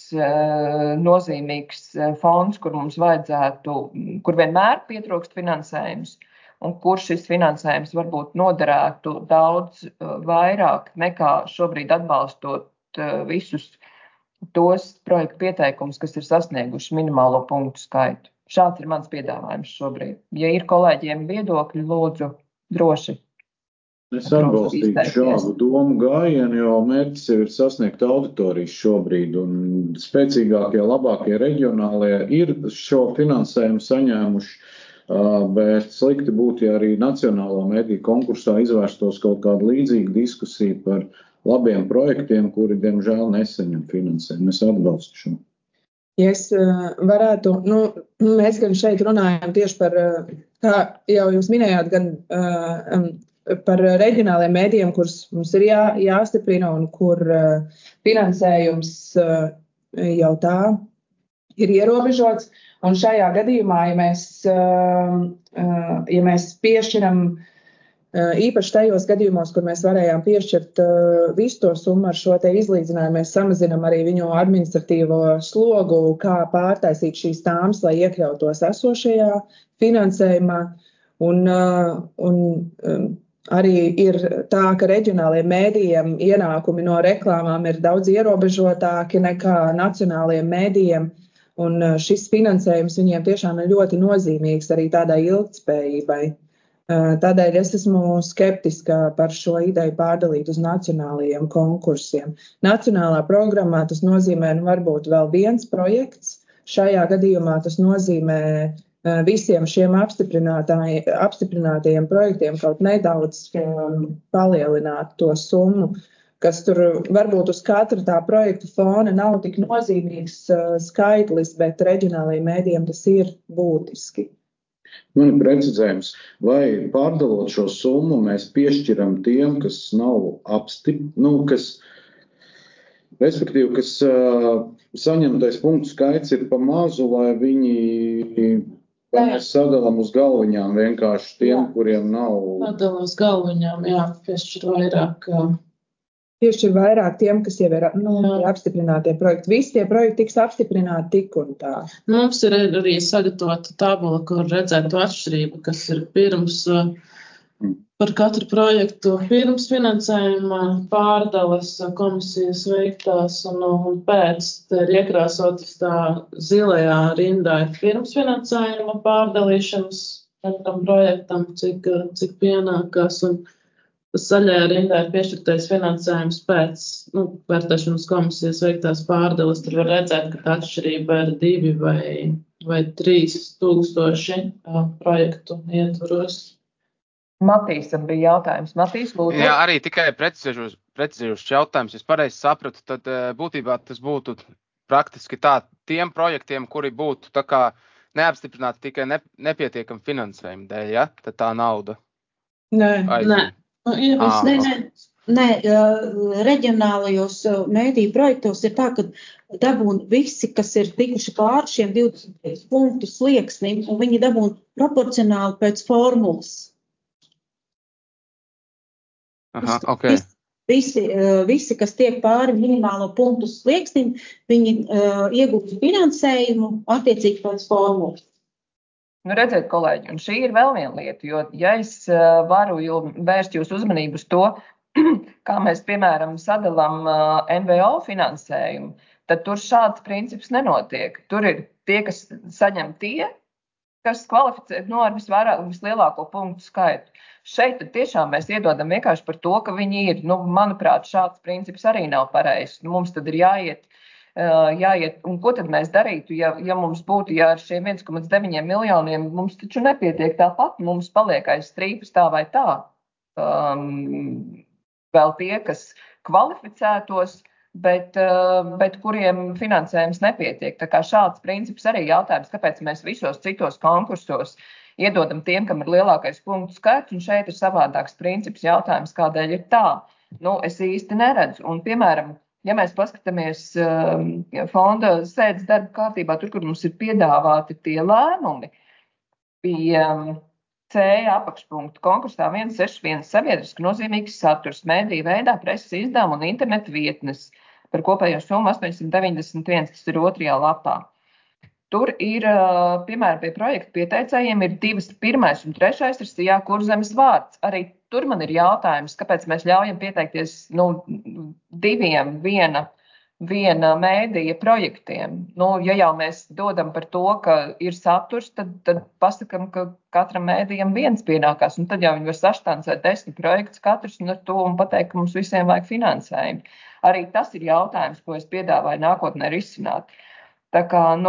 nozīmīgs fonds, kur mums vajadzētu, kur vienmēr pietrūkst finansējums, un kur šis finansējums varbūt noderētu daudz vairāk nekā šobrīd atbalstot visus tos projektu pieteikumus, kas ir sasnieguši minimālo punktu skaitu. Šāds ir mans piedāvājums šobrīd. Ja ir kolēģiem viedokļi, lūdzu, droši. Es atbalstītu šādu domu gājienu, jo mērķis jau ir sasniegt auditorijas šobrīd, un spēcīgākie, labākie reģionālie ir šo finansējumu saņēmuši, bet slikti būtu, ja arī nacionālo mediju konkursā izvērstos kaut kāda līdzīga diskusija par labiem projektiem, kuri, diemžēl, nesaņem finansējumu. Es atbalstu šo. Ja es varētu, nu, mēs gan šeit runājam tieši par, kā jau jūs minējāt, gan um, par reģionāliem mēdījiem, kurus mums ir jā, jāstiprina un kur uh, finansējums uh, jau tā ir ierobežots. Un šajā gadījumā, ja mēs, uh, uh, ja mēs piešķiram uh, īpaši tajos gadījumos, kur mēs varējām piešķirt uh, visu to summu ar šo te izlīdzinājumu, mēs samazinam arī viņu administratīvo slogu, kā pārtaisīt šīs tāmas, lai iekļautos esošajā finansējumā. Un, uh, un um, arī ir tā, ka reģionāliem mēdījiem ienākumi no reklāmām ir daudz ierobežotāki nekā nacionāliem mēdījiem, un šis finansējums viņiem tiešām ir ļoti nozīmīgs arī tādai ilgtspējībai. Tādēļ es esmu skeptiska par šo ideju pārdalīt uz nacionālajiem konkursiem. Nacionālā programmā tas nozīmē nu, varbūt vēl viens projekts. Šajā gadījumā tas nozīmē visiem šiem apstiprinātajiem projektiem kaut nedaudz palielināt to summu, kas tur varbūt uz katra tā projektu fona nav tik nozīmīgs skaitlis, bet reģionālajiem mēdījiem tas ir būtiski. Man ir precizējums, vai pārdalot šo summu mēs piešķiram tiem, kas nav apstip, nu, kas, respektīvi, kas uh, saņemtais punktu skaits ir pa mazu, lai viņi... Vai mēs sadalām uz galviņām vienkārši tiem, jā, kuriem nav... Sadalām uz galviņām, jā, piešķir vairāk. piešķir vairāk tiem, kas jau ir nu, apstiprinātie projekti. Visi tie projekti tiks apstiprināti tik un tā. Mums ir arī sagatavota tabula, kur redzēt to atšķirību, kas ir pirms par katru projektu pirms finansējuma pārdales komisijas veiktās un, un pēc te ir iekrāsotas tā zilajā rindā ir pirms finansējuma pārdalīšanas katram projektam, cik, cik pienākās un zaļajā rindā ir piešķirtais finansējums pēc nu, vērtēšanas komisijas veiktās pārdales. Tur var redzēt, ka tā atšķirība ir divi vai, vai trīs tūkstoši uh, projektu ietvaros. Matīsam bija jautājums. Matīs, lūdzu. Jā, arī tikai precizējušs jautājums. Es pareizi sapratu, tad būtībā tas būtu praktiski tā tiem projektiem, kuri būtu tā kā neapstiprināti tikai ne, nepietiekam finansējumu dēļ, ja? Tad tā nauda. Nē, nē. Ah, nē, nē, nē, reģionālajos mēdīju projektos ir tā, ka dabūn visi, kas ir tikuši pāri šiem divdesmit punktu slieksnim, un viņi dabūn proporcionāli pēc formulas. Aha, okay. Visi, visi, kas tiek pāri minimālo punktu slieksnim, viņi uh, iegūst finansējumu attiecīgi pēc formulas. Nu, redziet, kolēģi, un šī ir vēl viena lieta, jo, ja es varu vērst jūs uzmanību uz to, kā mēs, piemēram, sadalām N V O finansējumu, tad tur šāds princips nenotiek. Tur ir tie, kas saņem tie, kas kvalificē no ar visvairāk, vislielāko punktu skaitu. Šeit tad tiešām mēs iedodam vienkārši par to, ka viņi ir, nu, manuprāt, šāds princips arī nav pareizs. Nu, mums tad ir jāiet. Jāiet, un ko tad mēs darītu, ja, ja mums būtu, ja ar šiem viens komats deviņi miljoniem mums taču nepietiek tāpat, mums paliek aiz strīpas tā vai tā. Um, vēl tie, kas kvalificētos, bet, uh, bet kuriem finansējums nepietiek. Tā kā šāds princips arī jautājums, kāpēc mēs visos citos konkursos iedodam tiem, kam ir lielākais punktu skaits, un šeit ir savādāks princips jautājums, kādēļ ir tā. Nu, es īsti neredzu, un, piemēram, ja mēs paskatāmies ja fonda sēdes darba kārtībā, tur, kur mums ir piedāvāti tie lēmumi, bija C apakšpunktu konkursā viens seši viens sabiedriski nozīmīgs saturs, mēdīju veidā, preses izdevuma un internetu vietnes par kopējo summu astoņsimt deviņdesmit viens, tas ir otrajā lapā. Tur ir, piemēram, pie projekta pieteicējiem ir divas, pirmais un trešais ir Sijā Kurzemes vārds. Arī tur man ir jautājums, kāpēc mēs ļaujam pieteikties nu, diviem viena, viena mēdīja projektiem. Nu, ja jau mēs dodam par to, ka ir saturs, tad, tad pasakam, ka katram mēdījam viens pienākās. Un tad jau viņi var saštancēt desmit projektus katrs un ar to un pateikt, ka mums visiem vajag finansējumu. Arī tas ir jautājums, ko es piedāvāju nākotnē risināt. Tā kā, nu,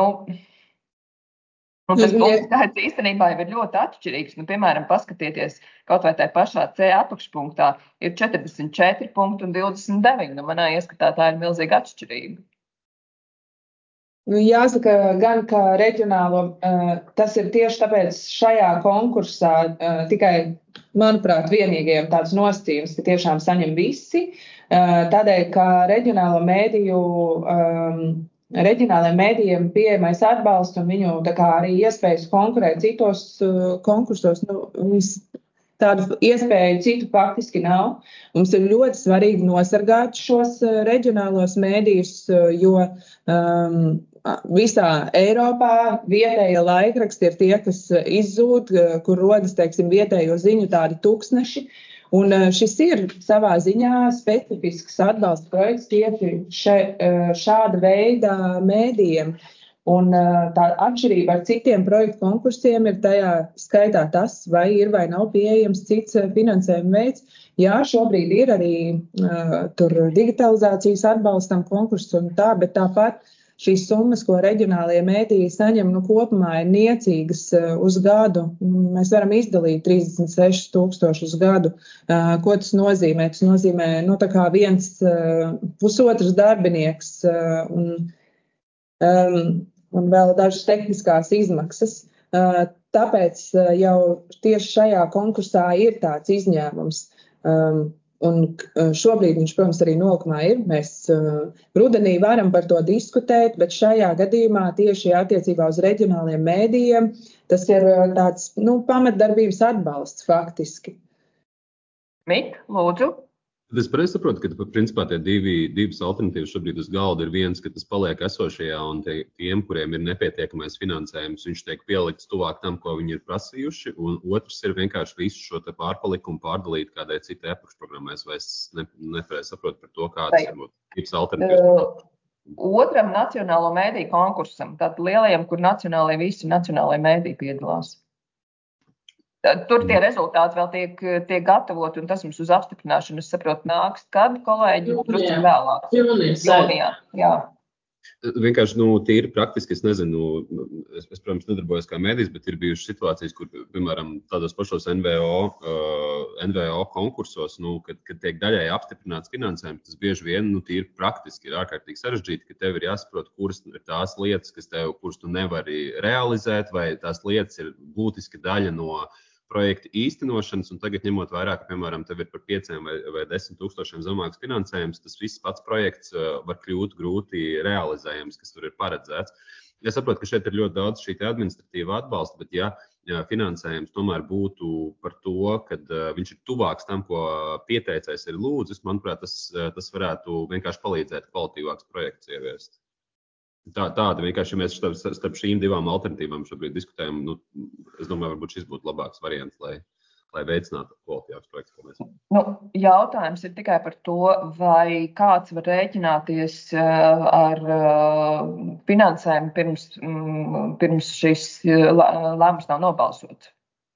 un tas punkts skaits īstenībā jau ir ļoti atšķirīgs. Nu, piemēram, paskatieties, kaut vai tajā pašā C apakšpunktā ir četrdesmit četri punkti un divdesmit deviņi. Nu, manā ieskatā tā ir milzīga atšķirība. Nu, jāsaka, gan kā reģionālo, tas ir tieši tāpēc šajā konkursā tikai, manuprāt, vienīgajiem tāds nosacījums, ka tiešām saņem visi. Tādēļ, ka reģionālo mēdīju Reģionālajiem mēdījiem pieejamais atbalsts un viņu tā kā arī iespējas konkurēt citos uh, konkursos, nu, tādu iespēju citu faktiski nav. Mums ir ļoti svarīgi nosargāt šos uh, reģionālos mēdījus, uh, jo um, visā Eiropā vietējie laikraksti ir tie, kas izzūd, uh, kur rodas, teiksim, vietējo ziņu tādi tūkstneši. Un šis ir savā ziņā specifisks atbalsta projekts tieši še, šāda veida mēdījiem. Un tā atšķirība ar citiem projektu konkursiem ir tajā skaitā tas, vai ir vai nav pieejams cits finansējuma veids. Jā, šobrīd ir arī uh, tur digitalizācijas atbalstam konkurss un tā, bet tāpat šīs summas, ko reģionālie mēdīji saņem, nu, kopumā ir niecīgas uh, uz gadu. Mēs varam izdalīt trīsdesmit seši tūkstoši uz gadu. Uh, ko tas nozīmē? Tas nozīmē, nu, tā kā viens uh, pusotrs darbinieks uh, un, um, un vēl dažas tehniskās izmaksas. Uh, tāpēc uh, jau tieši šajā konkursā ir tāds izņēmums. Um, Un šobrīd viņš, protams, arī nolikumā ir. Mēs uh, rudenī varam par to diskutēt, bet šajā gadījumā tieši attiecībā uz reģionāliem mēdījiem tas ir uh, tāds, nu, pamatdarbības atbalsts faktiski. Mik, lūdzu. Es pareizi saprotu, ka principā tie divi, divas alternatīvas šobrīd uz galda ir viens, ka tas paliek esošajā un tie, tiem, kuriem ir nepietiekamais finansējums, viņš tiek pielikts tuvāk tam, ko viņi ir prasījuši, un otrs ir vienkārši visu šo te pārpalikumu pārdalīt kādai citai apakšprogrammai. Vai es ne, nepareizi saprotu par to, kādas ir divas alternatīvas? Otram nacionālo mēdīju konkursam, tad lielajam, kur nacionālajie visi nacionālajie mēdīji piedalās. Tur tie rezultāti vēl tiek, tiek gatavoti, un tas mums uz apstiprināšanu, es saprotu, nāks, kad kolēģi drusku vēlāk. Jūnijā, jā. Vienkārši, nu, tīri praktiski, es nezinu, es, es, protams, nedarbojos kā mēdījis, bet ir bijušas situācijas, kur, piemēram, tādos pašos N V O, uh, N V O konkursos, nu, kad, kad tiek daļai apstiprināts finansējums, tas bieži vien, nu, tīri praktiski ir ārkārtīgi sarežģīti, ka tev ir jāsaprot, kuras ir tās lietas, kas tev, kuras tu nevari realizēt, vai tās lietas ir būtiska daļa no projekta īstenošanas, un tagad ņemot vairāk, piemēram, tev ir par pieciem vai, vai desmit tūkstošiem zemāks finansējums, tas viss pats projekts var kļūt grūti realizējams, kas tur ir paredzēts. Es saprotu, ka šeit ir ļoti daudz šī administratīva atbalsta, bet ja, ja finansējums tomēr būtu par to, kad viņš ir tuvāks tam, ko pieteicējs ir lūdzis, manuprāt, tas, tas varētu vienkārši palīdzēt kvalitīvāks projekts ieviest. Tā, tāda vienkārši, ja mēs starp, starp šīm divām alternatīvām šobrīd diskutējam, nu, es domāju, varbūt šis būtu labāks variants, lai, lai veicinātu kvalitātes projekts. Nu, jautājums ir tikai par to, vai kāds var rēķināties ar finansējumu pirms, pirms šis lēmums nav nobalsots.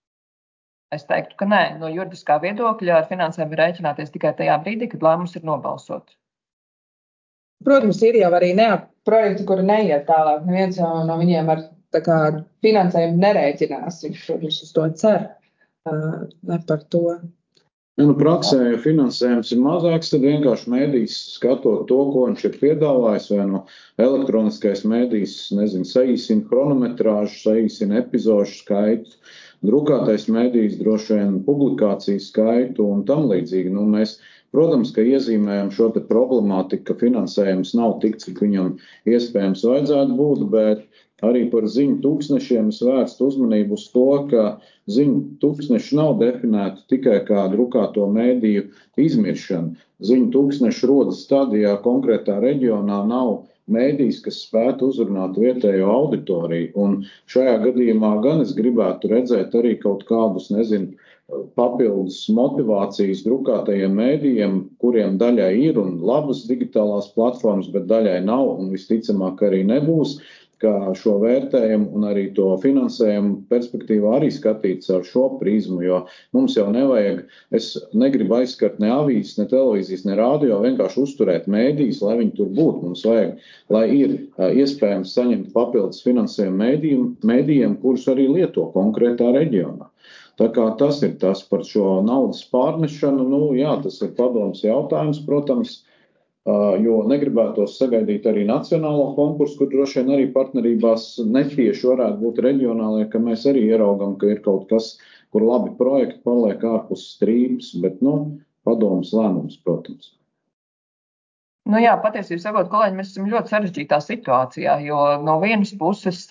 Es teiktu, ka nē, no juridiskā viedokļa ar finansējumu var rēķināties tikai tajā brīdī, kad lēmums ir nobalsots. Protams, ir jau arī neap projekti, kuri neiet tālāk. Neviens no viņiem ar tā kā finansējumu nerēķinās. Viņš, viņš uz to cer, ne par to. Ja nu praksē, ja finansējums ir mazāks, tad vienkārši mēdījis skatot to, ko viņš ir piedāvājis, vai no elektroniskais mēdījis, nezinu, saīsina chronometrāžu, saīsina epizožu skaitu, drukātais mēdījis droši vien publikāciju skaitu un tam līdzīgi. Nu, mēs Protams, ka iezīmējam šo te problemātiku, ka finansējums nav tik, cik viņam iespējams vajadzētu būt, bet arī par ziņu tūkstnešiem es vērstu uzmanību uz to, ka ziņu tūkstneši nav definēti tikai kā drukāto mēdīju izmiršana. Ziņu tūkstneši rodas tad, ja konkrētā reģionā nav mēdījis, kas spētu uzrunāt vietējo auditoriju. Un šajā gadījumā gan es gribētu redzēt arī kaut kādus, nezinu, papildus motivācijas drukātajiem mēdījiem, kuriem daļai ir un labas digitālās platformas, bet daļai nav un visticamāk arī nebūs, kā šo vērtējumu un arī to finansējumu perspektīvu arī skatīt caur šo prizmu, jo mums jau nevajag, es negribu aizskart ne avīzes, ne televīzijas, ne rādio, vienkārši uzturēt mēdījus, lai viņi tur būtu. Mums vajag, lai ir iespējams saņemt papildus finansējumu mēdījiem, mēdījiem, kurus arī lieto konkrētā reģionā. Tā kā tas ir tas par šo naudas pārnešanu, nu jā, tas ir padoms jautājums, protams, jo negribētos sagaidīt arī nacionālo konkursu, kur droši vien arī partnerībās netieši varētu būt reģionālie, ka mēs arī ieraugam, ka ir kaut kas, kur labi projekti paliek ārpus strīpas, bet, nu, padoms lēmums, protams. Nu jā, patiesībā sakot, kolēģi, mēs esam ļoti sarežģītā situācijā, jo no vienas puses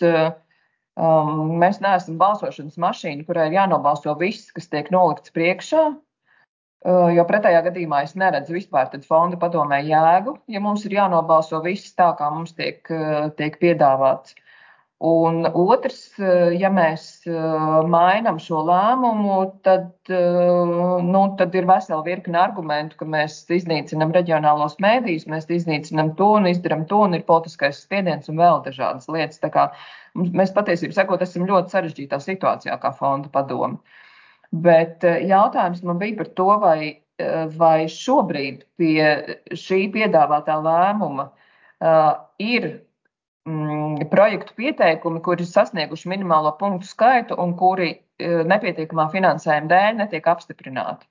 um, mēs neesam balsošanas mašīna, kurai ir jānobalso viss, kas tiek nolikts priekšā. Jo pretējā gadījumā es neredzu vispār tad fonda padomē jēgu, ja mums ir jānobalso viss tā, kā mums tiek, tiek piedāvāts. Un otrs, ja mēs mainam šo lēmumu, tad, nu, tad ir vesela virkne argumentu, ka mēs iznīcinam reģionālos mēdījus, mēs iznīcinam to un izdaram to, un ir politiskais spiediens un vēl dažādas lietas. Tā kā mēs patiesībā sakot, esam ļoti sarežģītā situācijā kā fonda padome. Bet jautājums man bija par to, vai, vai šobrīd pie šī piedāvātā lēmuma uh, ir mm, projektu pieteikumi, kuri ir sasnieguši minimālo punktu skaitu un kuri uh, nepietiekamā finansējuma dēļ netiek apstiprināti.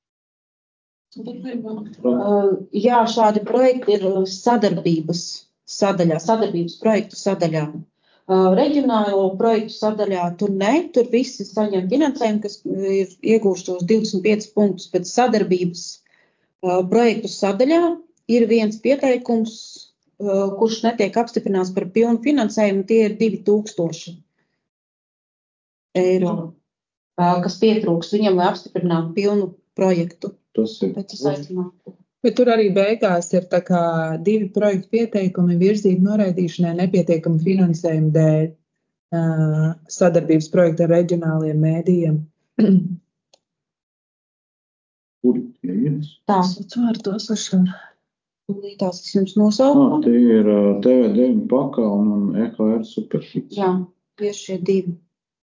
Uh, jā, šādi projekti ir sadarbības sadaļā, sadarbības projektu sadaļā. Uh, reģionālo projektu sadaļā tur ne, tur visi saņem finansējumu, kas ir iegūši tos divdesmit piecus punktus, bet sadarbības uh, projektu sadaļā ir viens pieteikums, uh, kurš netiek apstiprināts par pilnu finansējumu, tie ir divi tūkstoši eiro, uh, kas pietrūks viņam, lai apstiprinātu pilnu projektu. tas ir. Pēc es aicinātu. Bet tur arī beigās ir tā kā divi projektu pieteikumi virzīti noraidīšanai nepietiekama finansējuma dēļ uh, sadarbības projekta ar reģionāliem mēdījiem. Kur tie ir? Tās Vārdos ašana. tās, kas jums Ah, nosaukt. tie ir uh, T V deviņi pakalni un E H R superhits. Jā, tieši šie divi.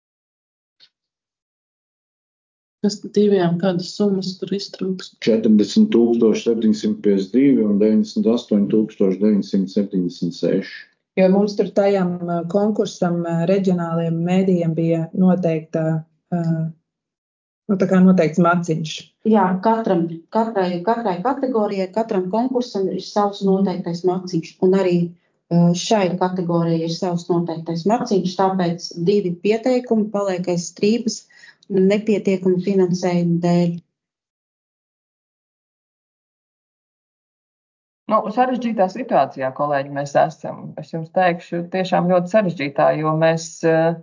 Kas diviem kādas summas tur iztrūkst? četrdesmit tūkstoši septiņsimt piecdesmit divi un deviņdesmit astoņi tūkstoši deviņsimt septiņdesmit seši. Jo mums tur tajam uh, konkursam uh, reģionāliem mēdījiem bija noteikta, uh, nu, tā kā noteikts maciņš. Jā, katram, katrai, katrai kategorijai, katram konkursam ir savs noteiktais maciņš. Un arī uh, šai kategorijai ir savs noteiktais maciņš, tāpēc divi pieteikumi paliek aiz strības nepietiekama finansējuma dēļ. Nu, sarežģītā situācijā, kolēģi, mēs esam. Es jums teikšu, tiešām ļoti sarežģītā, jo mēs, uh,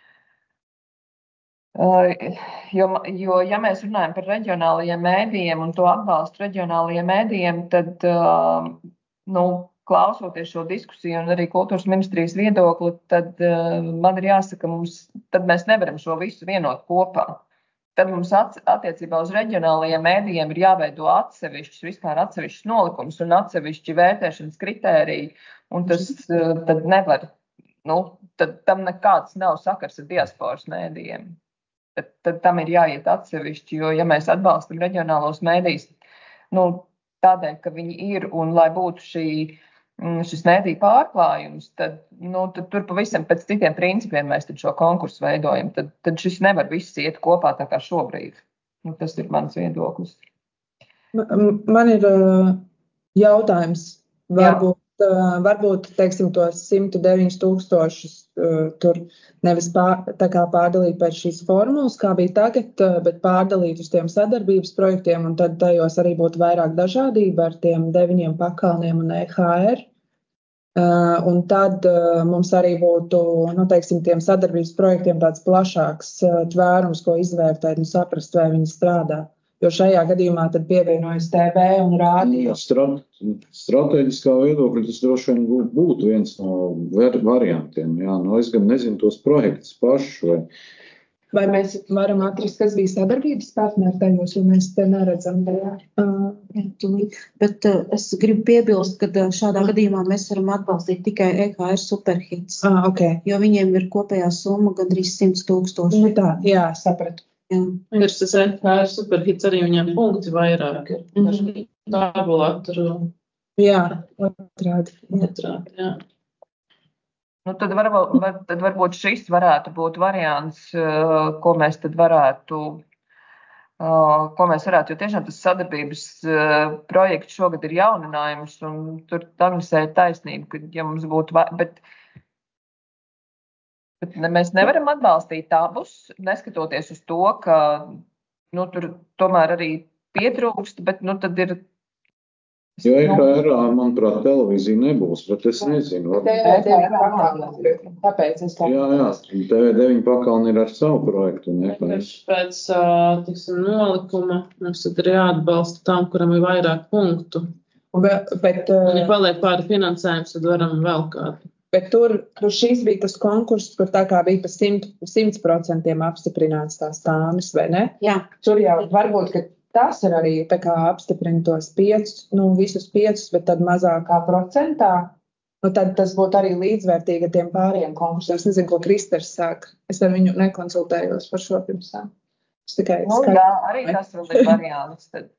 jo, jo, ja mēs runājam par reģionālajiem mēdījiem un to atbalstu reģionālajiem mēdījiem, tad, uh, nu, klausoties šo diskusiju un arī kultūras ministrijas viedokli, tad uh, man ir jāsaka, mums, tad mēs nevaram šo visu vienot kopā. Tad mums attiecībā uz reģionālajiem mēdījiem ir jāveido atsevišķs, vispār atsevišķs nolikums un atsevišķi vērtēšanas kritēriji, un tas uh, tad nevar, nu, tad tam nekāds nav sakars ar diasporas mēdījiem. Tad, tad tam ir jāiet atsevišķi, jo ja mēs atbalstam reģionālos mēdījus, nu, tādēļ, ka viņi ir un lai būtu šī šis mēdīju pārklājums, tad, nu, tad tur pavisam pēc citiem principiem mēs tad šo konkursu veidojam. Tad, tad šis nevar viss iet kopā tā kā šobrīd. Nu, tas ir mans viedoklis. Man ir uh, jautājums. Varbūt, uh, varbūt teiksim, tos simt deviņus tūkstošus uh, tur nevis pār, tā kā pārdalīt pēc šīs formulas, kā bija tagad, uh, bet pārdalīt uz tiem sadarbības projektiem, un tad tajos arī būtu vairāk dažādība ar tiem deviņiem pakalniem un E H R. Uh, un tad uh, mums arī būtu, nu, teiksim, tiem sadarbības projektiem tāds plašāks uh, tvērums, ko izvērtēt un saprast, vai viņi strādā. Jo šajā gadījumā tad pievienojas T V un rādio. Strat, strateģiskā viedokļa tas droši vien būtu viens no variantiem. Jā, nu, es gan nezinu tos projektus pašus. Vai... vai mēs varam atrast, kas bija sadarbības partneri tajos, jo mēs te neredzam. Uh, bet uh, es gribu piebilst, ka uh, šādā gadījumā mēs varam atbalstīt tikai E H R superhits. Ah, okay. Jo viņiem ir kopējā summa gandrīz simt tūkstoši. Nu tā, jā, sapratu. Jā. Ir tas E H R superhits, arī viņiem punkti vairāk ir. Mm-hmm. Tabulā tur. Jā, otrādi. Otrādi, jā. Nu, tad, varbūt, var, tad varbūt šis varētu būt variants, uh, ko mēs tad varētu, uh, ko mēs varētu, jo tiešām tas sadarbības uh, projekts šogad ir jauninājums, un tur Agnesē ir taisnība, ka ja mums būtu, bet Bet mēs nevaram atbalstīt abus, neskatoties uz to, ka nu, tur tomēr arī pietrūkst, bet nu, tad ir. Jo E H R, manuprāt, televīzija nebūs, bet es nezinu. T V deviņi pakalni, tāpēc es tā. Jā, jā, T V deviņi pakalni ir ar savu projektu. Pēc, tiksim, nolikuma mums tad ir jāatbalsta tām, kuram ir vairāk punktu. Bet, bet, un, ja paliek pāri finansējums, tad varam vēl kādu. Bet tur, tur šīs bija tas konkurss, kur tā kā bija pa simt procenti apstiprināts tās tāmas, vai ne? Jā. Tur jau varbūt, ka tas ir arī tā kā apstiprina tos piecus, nu visus piecus, bet tad mazākā procentā. Nu tad tas būtu arī līdzvērtīgi ar tiem pārējiem konkursiem. Es nezinu, ko Kristers saka. Es ar viņu nekonsultējos par šo pirms tam. Es tikai nu, skatu. Jā, arī tas vēl ir variants. Tad.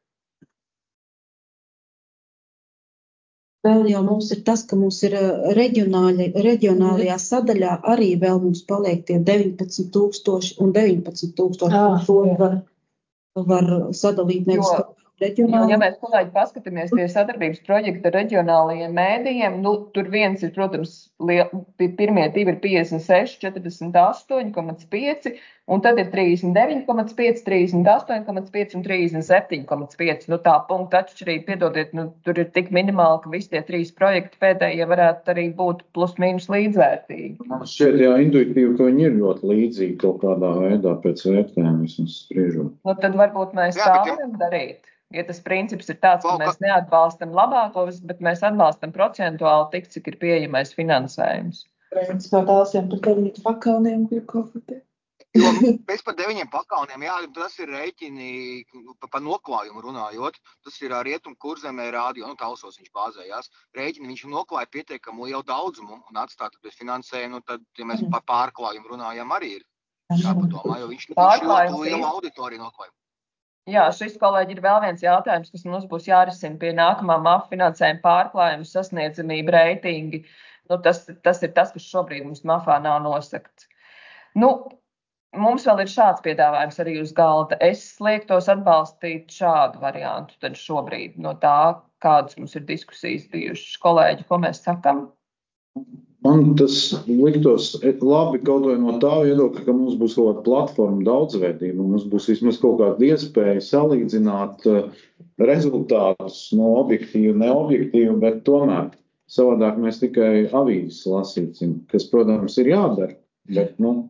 Vēl jau mums ir tas, ka mums ir reģionāli, reģionālajā sadaļā arī vēl mums paliek tie deviņpadsmit tūkstoši un deviņpadsmit tūkstoši. Ah, to var, var sadalīt nevis jo, reģionāli. Jo, ja mēs kolēģi paskatāmies tie sadarbības projekti ar reģionālajiem mēdījiem, nu, tur viens ir, protams, liel, pirmie divi ir piecdesmit seši, četrdesmit astoņi komats pieci, un tad ir trīsdesmit deviņi komats pieci, trīsdesmit astoņi komats pieci un trīsdesmit septiņi komats pieci. Nu, tā punkta atšķirība, piedodiet, nu, tur ir tik minimāli, ka visi tie trīs projekti pēdējie varētu arī būt plus mīnus līdzvērtīgi. Man šķiet, jā, intuitīvi, ka viņi ir ļoti līdzīgi kaut kādā veidā pēc vērtējuma vismaz spriežot. Nu, tad varbūt mēs jā, tā varam darīt. Ja tas princips ir tāds, ka mēs neatbalstam labākos, bet mēs atbalstam procentuāli tik, cik ir pieejamais finansējums. Principā tālsiem par deviņiem pakalniem, kur kofotē. Jo pēc par deviņiem pakalniem, jā, tas ir rēķini pa, pa noklājumu runājot. Tas ir Rietumu Kurzemē rādio, nu Talsos viņš bāzējās. Rēķini viņš noklāja pietiekamu jau daudzumu un atstāt bez finansējumu, nu tad, ja mēs par pārklājumu runājam, arī ir jāpadomā, jo viņš, viņš ļoti lielu auditoriju noklāja. Jā, šis, kolēģi, ir vēl viens jautājums, kas mums būs jārisina pie nākamā M A F finansējuma pārklājuma sasniedzamība reitingi. Nu, tas, tas ir tas, kas šobrīd mums M A F-ā nav nosakts. Nu, mums vēl ir šāds piedāvājums arī uz galda. Es liektos atbalstīt šādu variantu tad šobrīd no tā, kādas mums ir diskusijas bijušas. Kolēģi, ko mēs sakam? Man tas liktos labi kaut vai no tā viedokļa, ka mums būs kaut kāda platforma daudzveidība. Mums būs vismaz kaut kāda iespēja salīdzināt rezultātus no objektīva, neobjektīva, bet tomēr savādāk mēs tikai avīzes lasīsim, kas, protams, ir jādara. Bet, nu,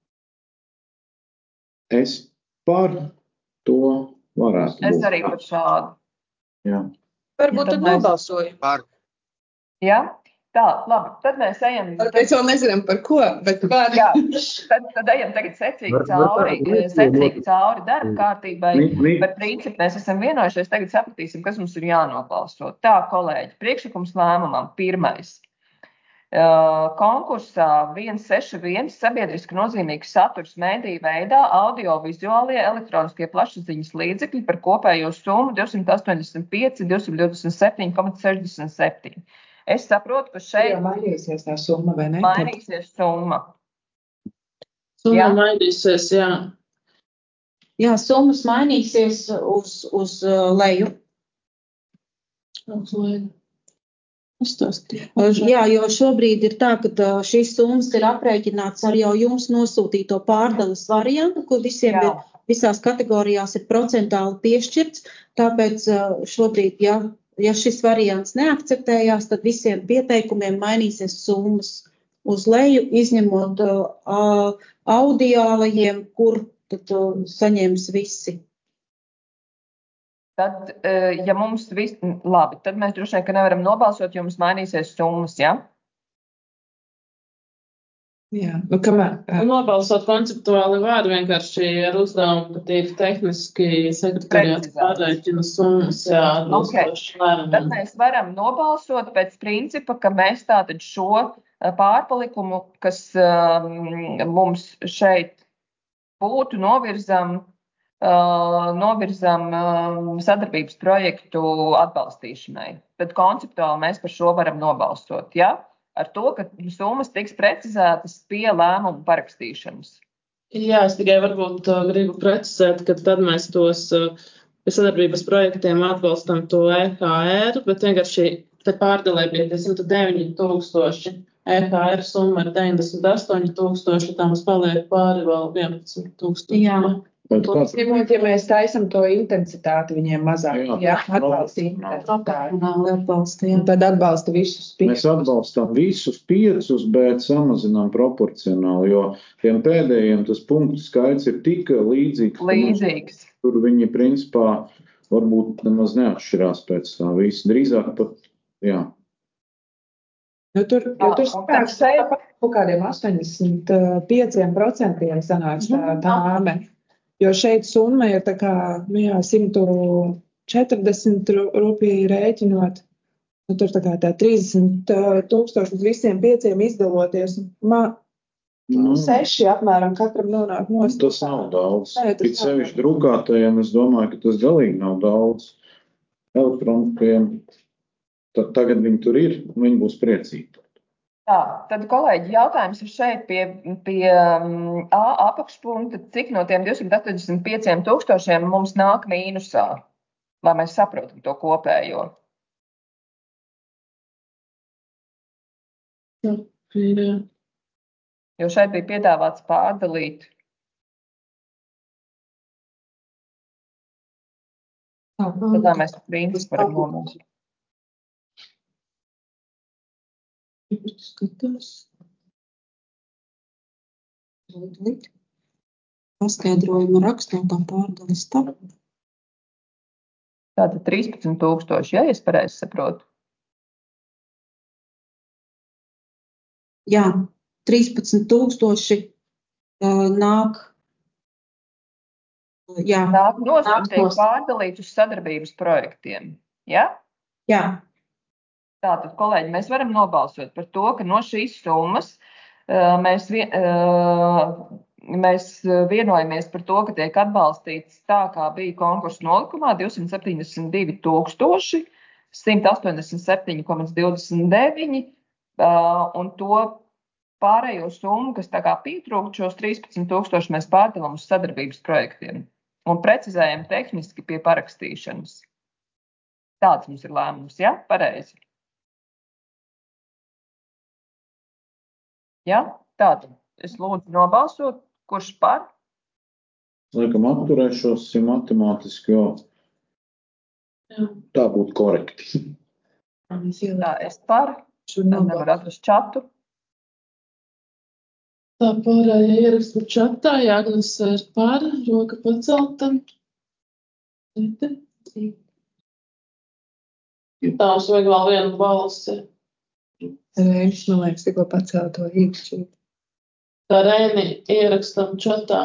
es par to varētu būt. Es arī par šādu. Jā. Varbūt tad nobalsoju. Par. Jā? Tā, labi, tad mēs ejam. Mēs vēl nezinām par ko, bet par. Jā, tad, tad ejam tagad secīgi cauri, secīgi cauri darba kārtībai. Par principu mēs esam vienojušies, tagad sapratīsim, kas mums ir jānobalso. Tā, kolēģi, priekšlikums lēmumam pirmais. Konkursā viens seši viens sabiedriski nozīmīgs saturs mēdīju veidā audio-vizuālie elektroniskie plašsaziņas līdzekļi par kopējo summu divsimt astoņdesmit pieci divsimt divdesmit septiņi sešdesmit septiņi. Es saprotu, ka šeit Jā, mainīsies tā summa, vai ne? Mainīsies summa. Summa Jā. mainīsies, jā. Jā, summas mainīsies uz, uz uh, leju. Uz leju. Jā, jo šobrīd ir tā, ka uh, šīs summas ir aprēķināts ar jau jums nosūtīto pārdales variantu, kur visiem Jā. ir, visās kategorijās ir procentāli piešķirts. Tāpēc uh, šobrīd, ja, ja šis variants neakceptējās, tad visiem pieteikumiem mainīsies summas uz leju, izņemot uh, audiālajiem, kur tad uh, saņems visi. Tad, ja mums viss, labi, tad mēs droši vien, ka nevaram nobalsot, jo mums mainīsies summas, jā? Jā, nu kamēr. Nobalsot konceptuāli var vienkārši ar uzdevumu, ka tīri tehniski sekretariāts pārreķina summas, jā, Okay. Tad mēs varam nobalsot pēc principa, ka mēs tātad šo pārpalikumu, kas um, mums šeit būtu, novirzam, uh, novirzam um, sadarbības projektu atbalstīšanai. Tad konceptuāli mēs par šo varam nobalsot, jā? Ar to, ka summas tiks precizētas pie lēmumu parakstīšanas. Jā, es tikai varbūt uh, gribu precizēt, ka tad mēs tos uh, sadarbības projektiem atbalstam to E H R, bet vienkārši te pārdalē bija tie simt deviņi tūkstoši. E H R summa ir deviņdesmit astoņi tūkstoši, tā mums paliek pāri vēl vienpadsmit tūkstoši. Jā. Ņemot, ja mēs taisam to intensitāti viņiem mazāk, jā, jā atbalsta intensitāti. Atbalsta, jā. Un tad atbalsta visus piecus. Mēs atbalstām visus piecus, bet samazinām proporcionāli, jo tiem pēdējiem tas punktu skaits ir tik līdzīgs. Līdzīgs. Tur viņi principā varbūt nemaz neatšķirās pēc tā visa. Drīzāk pat, jā. Jo tur, jo tur sanāks kaut kādiem astoņdesmit pieciem procentiem sanāks tā tāme. Jo šeit summa ir tā kā, nu jā, simt četrdesmit rupiji rēķinot. Nu, tur tā kā tā trīsdesmit tūkstoši uz visiem pieciem izdaloties. Ma, nu, seši apmēram katram nonāk nost. Tas nav daudz. Nē, tas It sevišķi drukātajiem, es domāju, ka tas galīgi nav daudz. Elektroniskajiem, tad tagad viņi tur ir, un viņi būs priecīgi. Tā, tad, kolēģi, jautājums ir šeit pie, pie A apakšpunkta, cik no tiem divsimt astoņdesmit pieciem tūkstošiem mums nāk mīnusā, lai mēs saprotam to kopējo. Jo šeit bija piedāvāts pārdalīt. Tad, lai mēs principu varam nobalsot. Skatās. Paskaidrojumu rakstotā pārdales tā. Tātad trīspadsmit tūkstoši, ja es pareizi saprotu. Jā, trīspadsmit tūkstoši uh, nāk. Jā, Nāk nost un nāk tiek nost. pārdalīts uz sadarbības projektiem. Ja? Jā, Tātad, kolēģi, mēs varam nobalsot par to, ka no šīs summas uh, mēs, vien, uh, mēs vienojamies par to, ka tiek atbalstīts tā, kā bija konkurss nolikumā divsimt septiņdesmit divi tūkstoši, simt astoņdesmit septiņi komats divdesmit deviņi, uh, un to pārējo summu, kas tā kā pietrūkt, šos trīspadsmit tūkstoši mēs pārdalam uz sadarbības projektiem un precizējam tehniski pie parakstīšanas. Tāds mums ir lēmums, ja? Pareizi. Ja? Tātad es lūdzu nobalsot, kurš par? Laikam atturēšos matemātiski, jo Jā. tā būtu korekti. Tā, es par. Nevar atrast čatu. Tā pārējie ierakstu čatā, Jāglis ir par, roka pacelta. Tā mums vajag vēl vienu balsi. Rēnis, man liekas, tikko pacēla to īkšķi. Tā Rēni ierakstam čatā.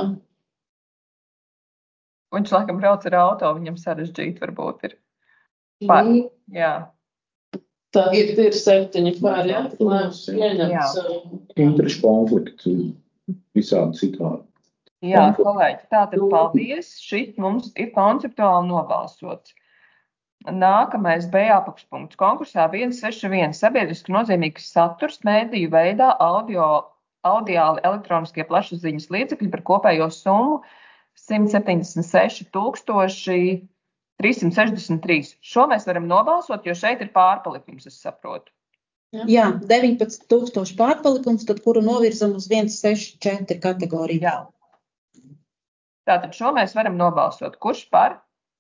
Viņš laikam brauc ar auto, viņam sarežģīti varbūt ir. Par. Jā. Tā ir, ir septiņi par, jā? Jā. Interešu konflikti visādi citādi. Jā, kolēģi, tātad paldies. Šit mums ir konceptuāli nobalsots. Nākamais B apakšpunkts. Konkursā viens seši viens sabiedriski nozīmīgs saturs mēdīju veidā audio, audiāli elektroniskie plašsaziņas līdzekļi par kopējo summu simt septiņdesmit seši tūkstoši trīssimt sešdesmit trīs. Šo mēs varam nobalsot, jo šeit ir pārpalikums, es saprotu. jā, deviņpadsmit tūkstoši pārpalikums, tad kuru novirzam uz viens seši četri kategoriju. Jā. Tātad šo mēs varam nobalsot. Kurš par?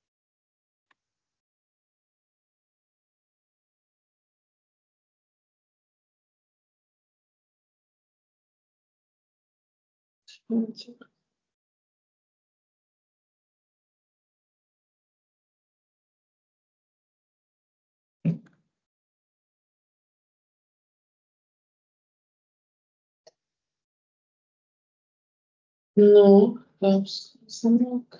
Nu, kāds sanāk?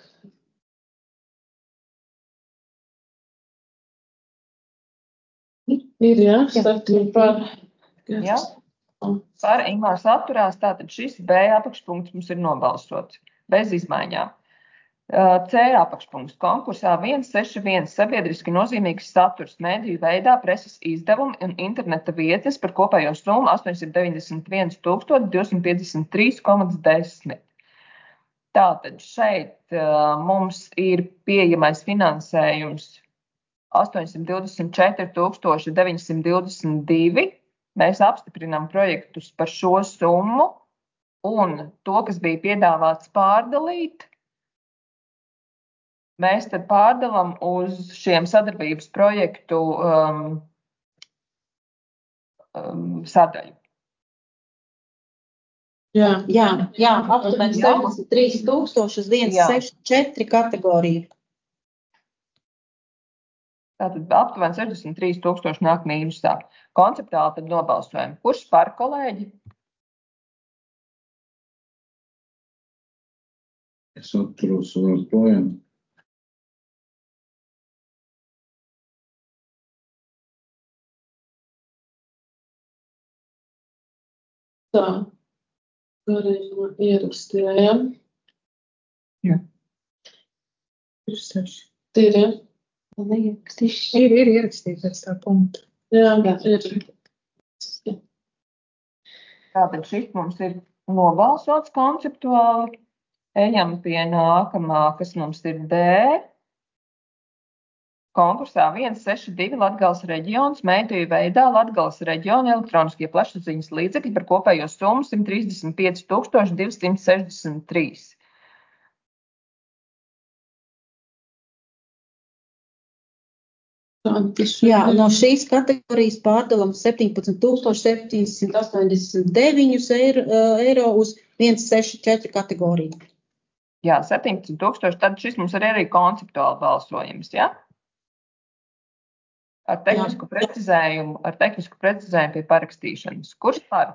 Ir, jā, septiņi par. Jā. Par Ingmārs atturās, tātad šis B apakšpunkts mums ir nobalsots bez izmaiņām. C apakšpunkts. Konkursā viens seši viens sabiedriski nozīmīgs saturs mēdīju veidā preses izdevumi un interneta vietnes par kopējo summu astoņsimt deviņdesmit viens tūkstoši divsimt piecdesmit trīs komats desmit. Tātad šeit uh, mums ir pieejamais finansējums astoņsimt divdesmit četri tūkstoši deviņsimt divdesmit divi. Mēs apstiprinām projektus par šo summu un to, kas bija piedāvāts pārdalīt, mēs tad pārdalam uz šiem sadarbības projektu um, um, sadaļu. Jā, Jā, jā, aptuveni Jā. sešdesmit trīs tūkstoši uz viens seši četri kategoriju. Tātad aptuveni sešdesmit trīs tūkstoši nāk mīnusā. Konceptuāli tad nobalsojam. Kurš par, kolēģi? Es atturos un projām. tā. Garīguma ierakstījām. Jā. Ir seši. Ir, ja? Ir, ir ierakstīts pēc tā punkta. Jā, ir. Tātad šis mums ir nobalsots konceptuāli. Ejam pie nākamā, kas mums ir D. Konkursā viens seši divi Latgales reģions mēdīju veidā Latgales reģiona elektroniskie plašsaziņas līdzekļi par kopējo summu simt trīsdesmit pieci tūkstoši divsimt sešdesmit trīs. Jā, no šīs kategorijas pārdalam septiņpadsmit tūkstoši septiņsimt astoņdesmit deviņi eiro, eiro uz viens seši četri kategoriju. Jā, septiņpadsmit tūkstoši, tad šis mums ir arī konceptuāli balsojums, ja? ar tehnisku precizējumu, ar tehnisku precizējumu pie parakstīšanas. Kurš par?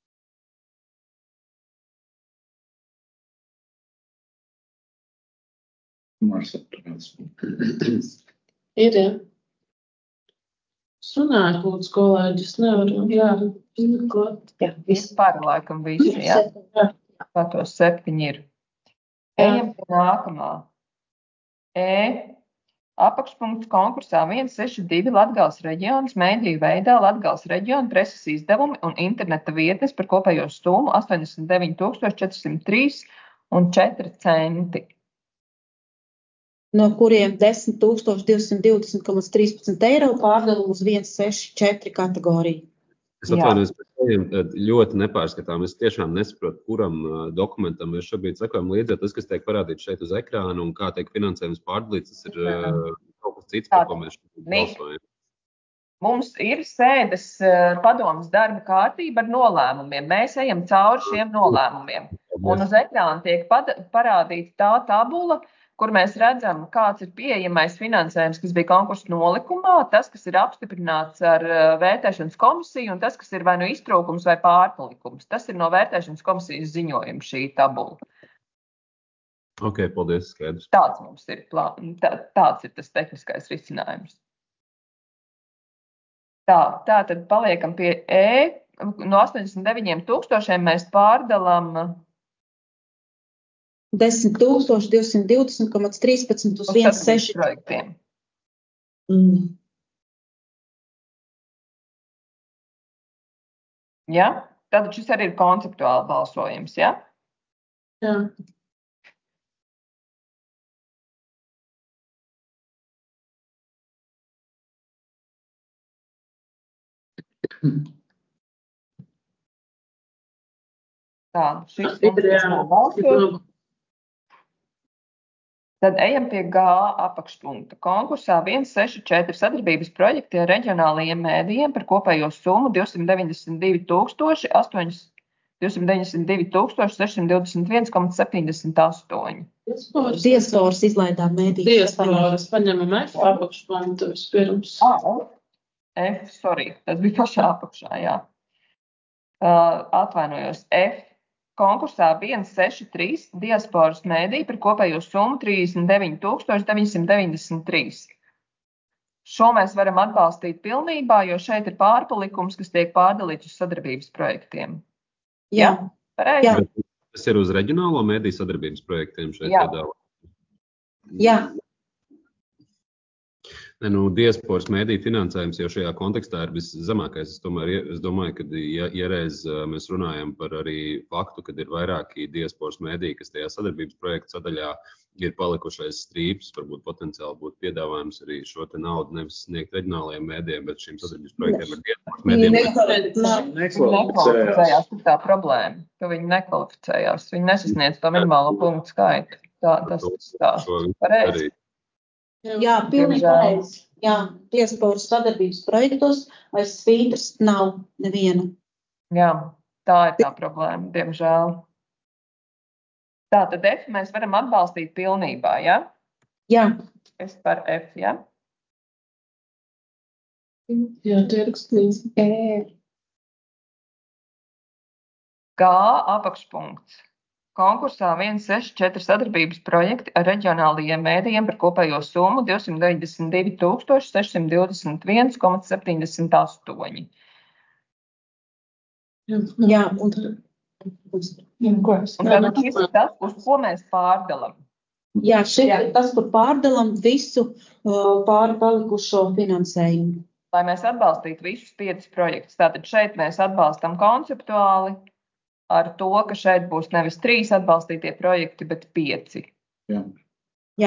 Ir, jā. Es runāju, lūdzu, kolēģi, es nevaru, jā, izmeklēt. Jā, viss par, laikam, visi, jā? Jā. Kā tos septiņi ir. Ejam pie nākamā. E. Apakšpunkts konkursā viens seši divi Latgales reģions, mediju veidā Latgales reģiona preses izdevumi un interneta vietnes par kopējo summu astoņdesmit deviņi tūkstoši četri simti trīs un četri centi. No kuriem desmit tūkstoši divsimt divdesmit komats trīspadsmit eiro pārdalumu uz viens seši četri kategoriju. Es atvainojos, bet ļoti nepārskatām. Es tiešām nesaprotu, kuram uh, dokumentam mēs šobrīd sekojam līdzi. Tas, kas tiek parādīts šeit uz ekrāna un kā tiek finansējums pārdalīts, tas ir uh, kaut kas cits, par ko mēs šobrīd balsojam. Mums ir sēdes uh, padomas darba kārtība ar nolēmumiem. Mēs ejam cauri šiem nolēmumiem. Un uz ekrāna tiek parādīta tā tabula, kur mēs redzam, kāds ir pieejamais finansējums, kas bija konkursa nolikumā, tas, kas ir apstiprināts ar vērtēšanas komisiju, un tas, kas ir vai nu iztrūkums vai pārpalikums. Tas ir no vērtēšanas komisijas ziņojuma šī tabula. Ok, paldies, skaidrs. Tāds mums ir, plā, tā, tāds ir tas tehniskais risinājums. Tā, tā tad paliekam pie E. No astoņdesmit deviņiem tūkstošiem mēs pārdalām desmit tūkstoši divsimt divdesmit komats trīspadsmit uz viens seši projektiem. Mm. Ja? Tad šis arī ir konceptuāli balsojums, ja? Jā. Tā, šis mums ir balsojums. Tad ejam pie G apakšpunkta. Konkursā viens seši četri sadarbības projekti ar reģionālajiem mēdījiem par kopējo summu divsimt deviņdesmit divi tūkstoši sešsimt divdesmit viens komats septiņdesmit astoņi. Diasporas izlaidām mēdī. Diasporas paņemam F apakšpunktu vispirms. Ah, F, sorry, tas bija pašā apakšā, jā. Uh, atvainojos, F. Konkursā viens seši trīs diasporas mēdī par kopējo summu trīsdesmit deviņi tūkstoši deviņsimt deviņdesmit trīs. Šo mēs varam atbalstīt pilnībā, jo šeit ir pārpalikums, kas tiek pārdalīts uz sadarbības projektiem. Jā, pareizi? Jā. Tas ir uz reģionālo mēdīju sadarbības projektiem šeit piedāvā. Jā. Ne, nu, diasporas mēdīju finansējums jau šajā kontekstā ir viszemākais. Es, tomēr, es domāju, ka ja, ja reiz mēs runājam par arī faktu, kad ir vairāki diasporas mēdīji, kas tajā sadarbības projekta sadaļā ir palikušais strīps, varbūt potenciāli būtu piedāvājums arī šo te naudu nevis sniegt reģionālajiem mēdījiem, bet šīm sadarbības projektiem ar diasporas mēdījiem. Nekvalificējās, tas tā problēma, ka viņi nekvalificējās, viņi nesasniedz to minimālo punktu skaitu. Tā, tas tā, pareizi. Jā, pilnīgi pareizi. Jā, diasporas sadarbības projektos aiz svītras nav neviena. Jā, tā ir tā problēma, diemžēl. Tā tad F mēs varam atbalstīt pilnībā, ja? Jā. Es par F, ja? Jā, tie rakstīts. E. G apakšpunkts. Konkursā viens seši četri sadarbības projekti ar reģionālajiem mēdījiem par kopējo summu divsimt deviņdesmit divi tūkstoši sešsimt divdesmit viens komats septiņdesmit astoņi. Jā, un, un tad šis ir tas, uz ko mēs pārdalam. Jā, šeit ir tas, kur pārdalam visu uh, pāri palikušo finansējumu. Lai mēs atbalstītu visus piecus projektus. Tātad šeit mēs atbalstam konceptuāli. Ar to, ka šeit būs nevis trīs atbalstītie projekti, bet pieci. Jā. Jā.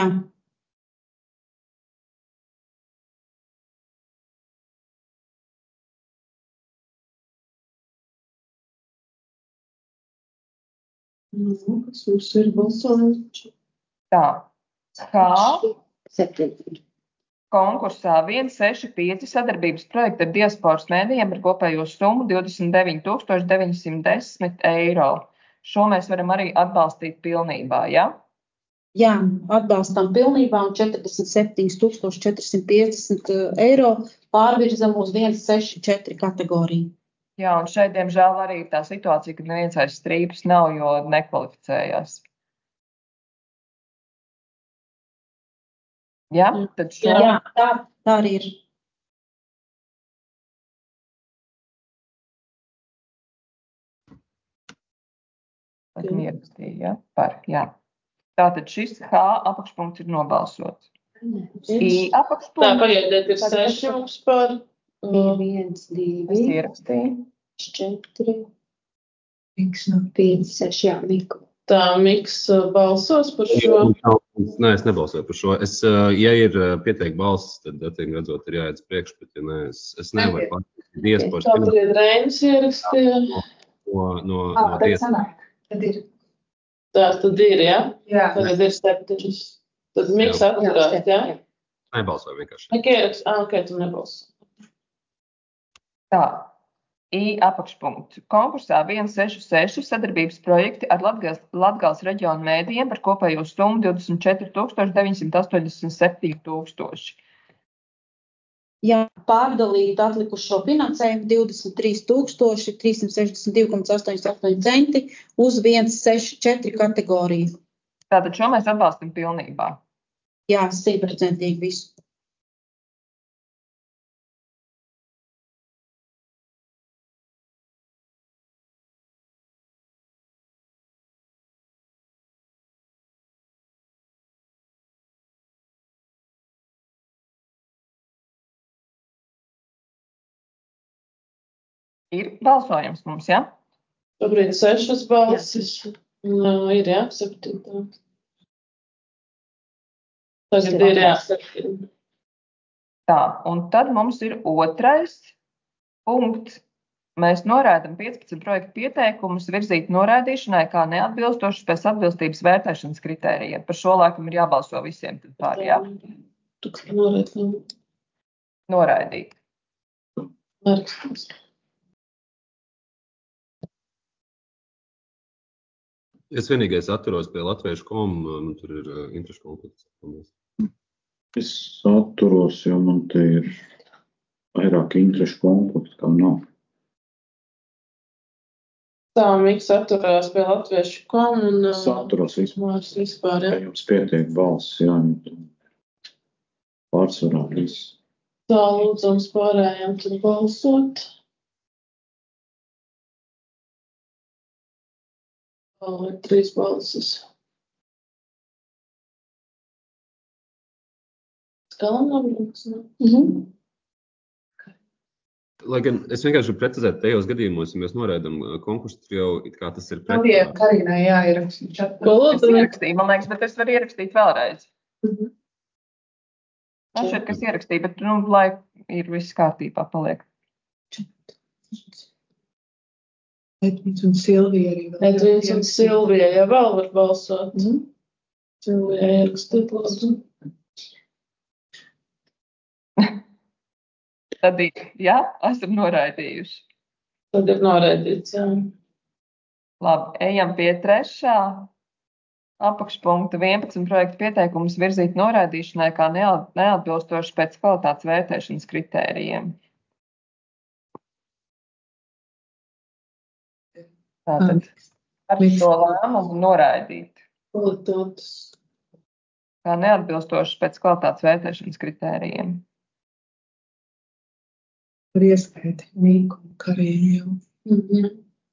Kas mums ir balsojums? Tā. Kā? Septiņi. Konkursā viens seši pieci sadarbības projekti ar diasporas mēdījiem par kopējo summu divdesmit deviņi tūkstoši deviņsimt desmit eiro. Šo mēs varam arī atbalstīt pilnībā, ja? Jā, atbalstam pilnībā un četrdesmit septiņi tūkstoši četri simti piecdesmit eiro pārvirzam uz viens seši četri kategoriju. Jā, un šeit, diemžēl, arī ir tā situācija, ka neviens aiz strīpas nav, jo nekvalificējās. Jā, tad šo... Jā, tā, tā arī ir. Laikam ierakstīja, jā, par, jā. Tātad šis H apakšpunkts ir nobalsots. I apakšpunkts. Tā, pagaidiet, ir seši mums par. viens, divi. Es ierakstīju. četri. Miks no pieci, seši, jā, Miku. Tā, Miks balsos par šo. Nē, es nebalsoju par šo. Es, ja ir pieteikti balsis, tad, attiecīgi redzot, ir jāiet priekš, bet, ja ne, es, es nevaru pateikt diasporas. Tā, pagaidiet, Reinis ierakstīja. No, no, Ah, no tad dias... sanāk. Tad ir. Tā, tad ir, jā? Jā. Tagad ir septiņas. Tad Miks atturās, jā? Nebalsoju vienkārši. Nek ierakst, ā, ok, tu nebalso. Tā, I apakšpunkts. Konkursā viens seši seši sadarbības projekti ar Latgales, Latgales reģionu mēdījiem par kopējo summu divdesmit četri tūkstoši deviņi simti astoņdesmit septiņi tūkstoši. Jā, pārdalīt atlikušo finansējumu divdesmit trīs tūkstoši trīs simti sešdesmit divi komats astoņdesmit astoņi centi uz viens seši četri kategoriju. Tātad šo mēs atbalstam pilnībā. Jā, simtprocentīgi visu. Ir balsojums mums, jā? Šobrīd sešas balsis. Jā, ir, jā, septītā. Tagad ir, jā, septītā. Tā, un tad mums ir otrais punkts. Mēs norādam piecpadsmit projektu pieteikumus virzīt norādīšanai kā neatbilstošus pēc atbilstības vērtēšanas kritērijiem. Par šo laikam ir jābalso visiem tad pār, jā? Tu kā norādīt? Noraidīt. Nerakstās. Es vienīgais atturos pie latviešu kom, man tur ir uh, interešu konflikts. Es atturos, jo man te ir vairāk interešu konflikts, kam nav. Tā, Miks atturās pie latviešu kom un... Es atturos vispār. vispār, jā. Ja jums pietiek balsis, jā, pārsvarā viss. Tā, lūdzams pārējām tur balsot. Vēl ir trīs balsis. Skalam labrīks, ne? Mhm. Lai gan es vienkārši gribu precizēt tajos gadījumos, ja mēs noraidam konkursu, tur jau it kā tas ir pret. Tie Karinai jāieraksta. Ko Es lūdzu? ierakstīju, man liekas, bet es varu ierakstīt vēlreiz. Mhm. Man šeit, kas ierakstīja, bet, nu, lai ir viss kārtībā paliek. Edvins un Silvija arī vēl. Edvins un Silvija, ja vēl var balsot. Mhm. Silvija ierakstīt, lūdzu. Tad ir, jā, esam noraidījuši. Tad ir noraidīts, jā. Labi, ejam pie trešā apakšpunkta vienpadsmit projektu pieteikumus virzīt noraidīšanai kā neat- neatbilstoši pēc kvalitātes vērtēšanas kritērijiem. Tātad ar šo lēmumu noraidīt Kvalitātes. kā neatbilstoši pēc kvalitātes vērtēšanas kritērijiem. Tur ieskaiti Mīku un Karīnu jau. Mhm.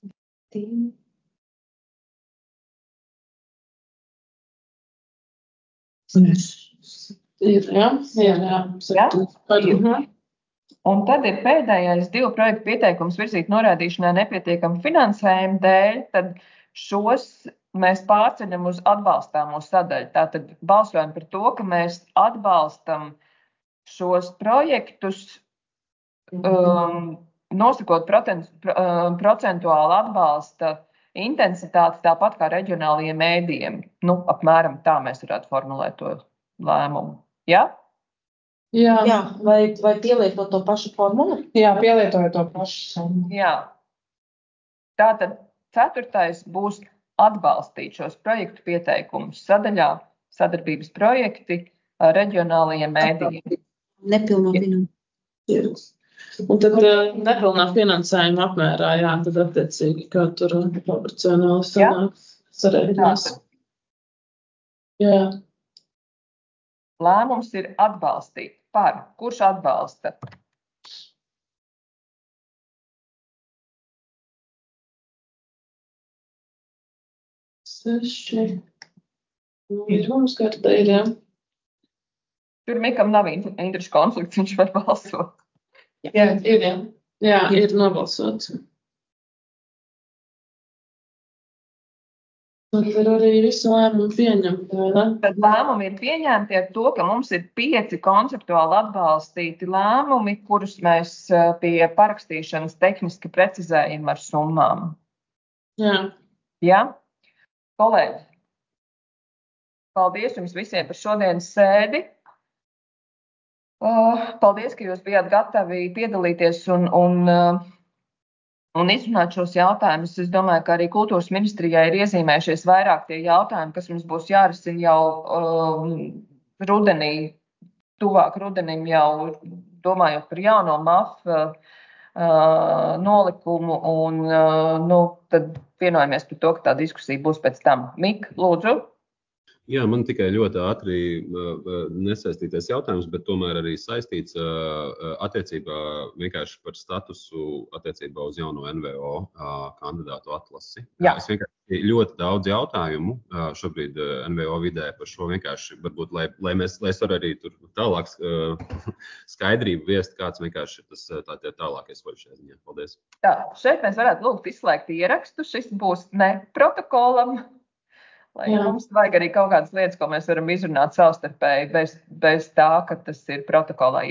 Un es. Ir, jā? Ir, jā. Jā? Ir. Mhm. Un tad ir pēdējais divu projektu pieteikums virzīt norādīšanai nepietiekam finansējumu dēļ, tad šos mēs pārceļam uz atbalstāmo sadaļu. Tātad balsojam par to, ka mēs atbalstam šos projektus, um, nosakot proten- pro- um, procentuālu atbalsta intensitāti tāpat kā reģionālajiem mēdījiem. Nu, apmēram tā mēs varētu formulēt to lēmumu. Ja? Jā. Jā, vai, vai pielietot to pašu formulu? Jā, pielietoju to pašu. Jā. Tātad ceturtais būs atbalstīt šos projektu pieteikumus sadaļā sadarbības projekti ar reģionālajiem mēdījiem. Nepilnā finansējuma. Un tad uh, nepilnā finansējuma apmērā, jā, tad attiecīgi, kā tur proporcionāli sanāks sarēķinās. Jā. Lēmums ir atbalstīt par. Kurš atbalsta? Seši. Ir mums kartē ir, jā. Tur Mikam nav interešu konflikts, viņš var balsot. Jā, ir, jā. Jā, ir nobalsots. Tad ir arī visi lēmumi pieņemti, vai ne? Tad lēmumi ir pieņemti ar to, ka mums ir pieci konceptuāli atbalstīti lēmumi, kurus mēs pie parakstīšanas tehniski precizējam ar summām. Jā. Jā? Kolēģi, paldies jums visiem par šodienas sēdi. Paldies, ka jūs bijāt gatavi piedalīties un, un, un izrunāt šos jautājumus. Es domāju, ka arī kultūras ministrijai ir iezīmējušies vairāk tie jautājumi, kas mums būs jārisina jau um, rudenī, tuvāk rudenim jau domājot par jauno M A F uh, nolikumu un uh, nu, tad vienojamies par to, ka tā diskusija būs pēc tam. Mik, lūdzu. Jā, man tikai ļoti ātri uh, nesaistīties jautājums, bet tomēr arī saistīts uh, attiecībā vienkārši par statusu attiecībā uz jauno N V O uh, kandidātu atlasi. Jā. Es vienkārši ļoti daudz jautājumu uh, šobrīd uh, N V O vidē par šo vienkārši, varbūt, lai, lai mēs, lai es varu arī tur tālāk uh, skaidrību viest, kāds vienkārši ir tas tā, tā, tālākais soļš šajā ziņā. Paldies. Tā, šeit mēs varētu lūgt izslēgt ierakstu. Šis būs ne protokolam. Lai Jā. Mums vajag arī kaut kādas lietas, ko mēs varam izrunāt savstarpēji bez, bez tā, ka tas ir protokolā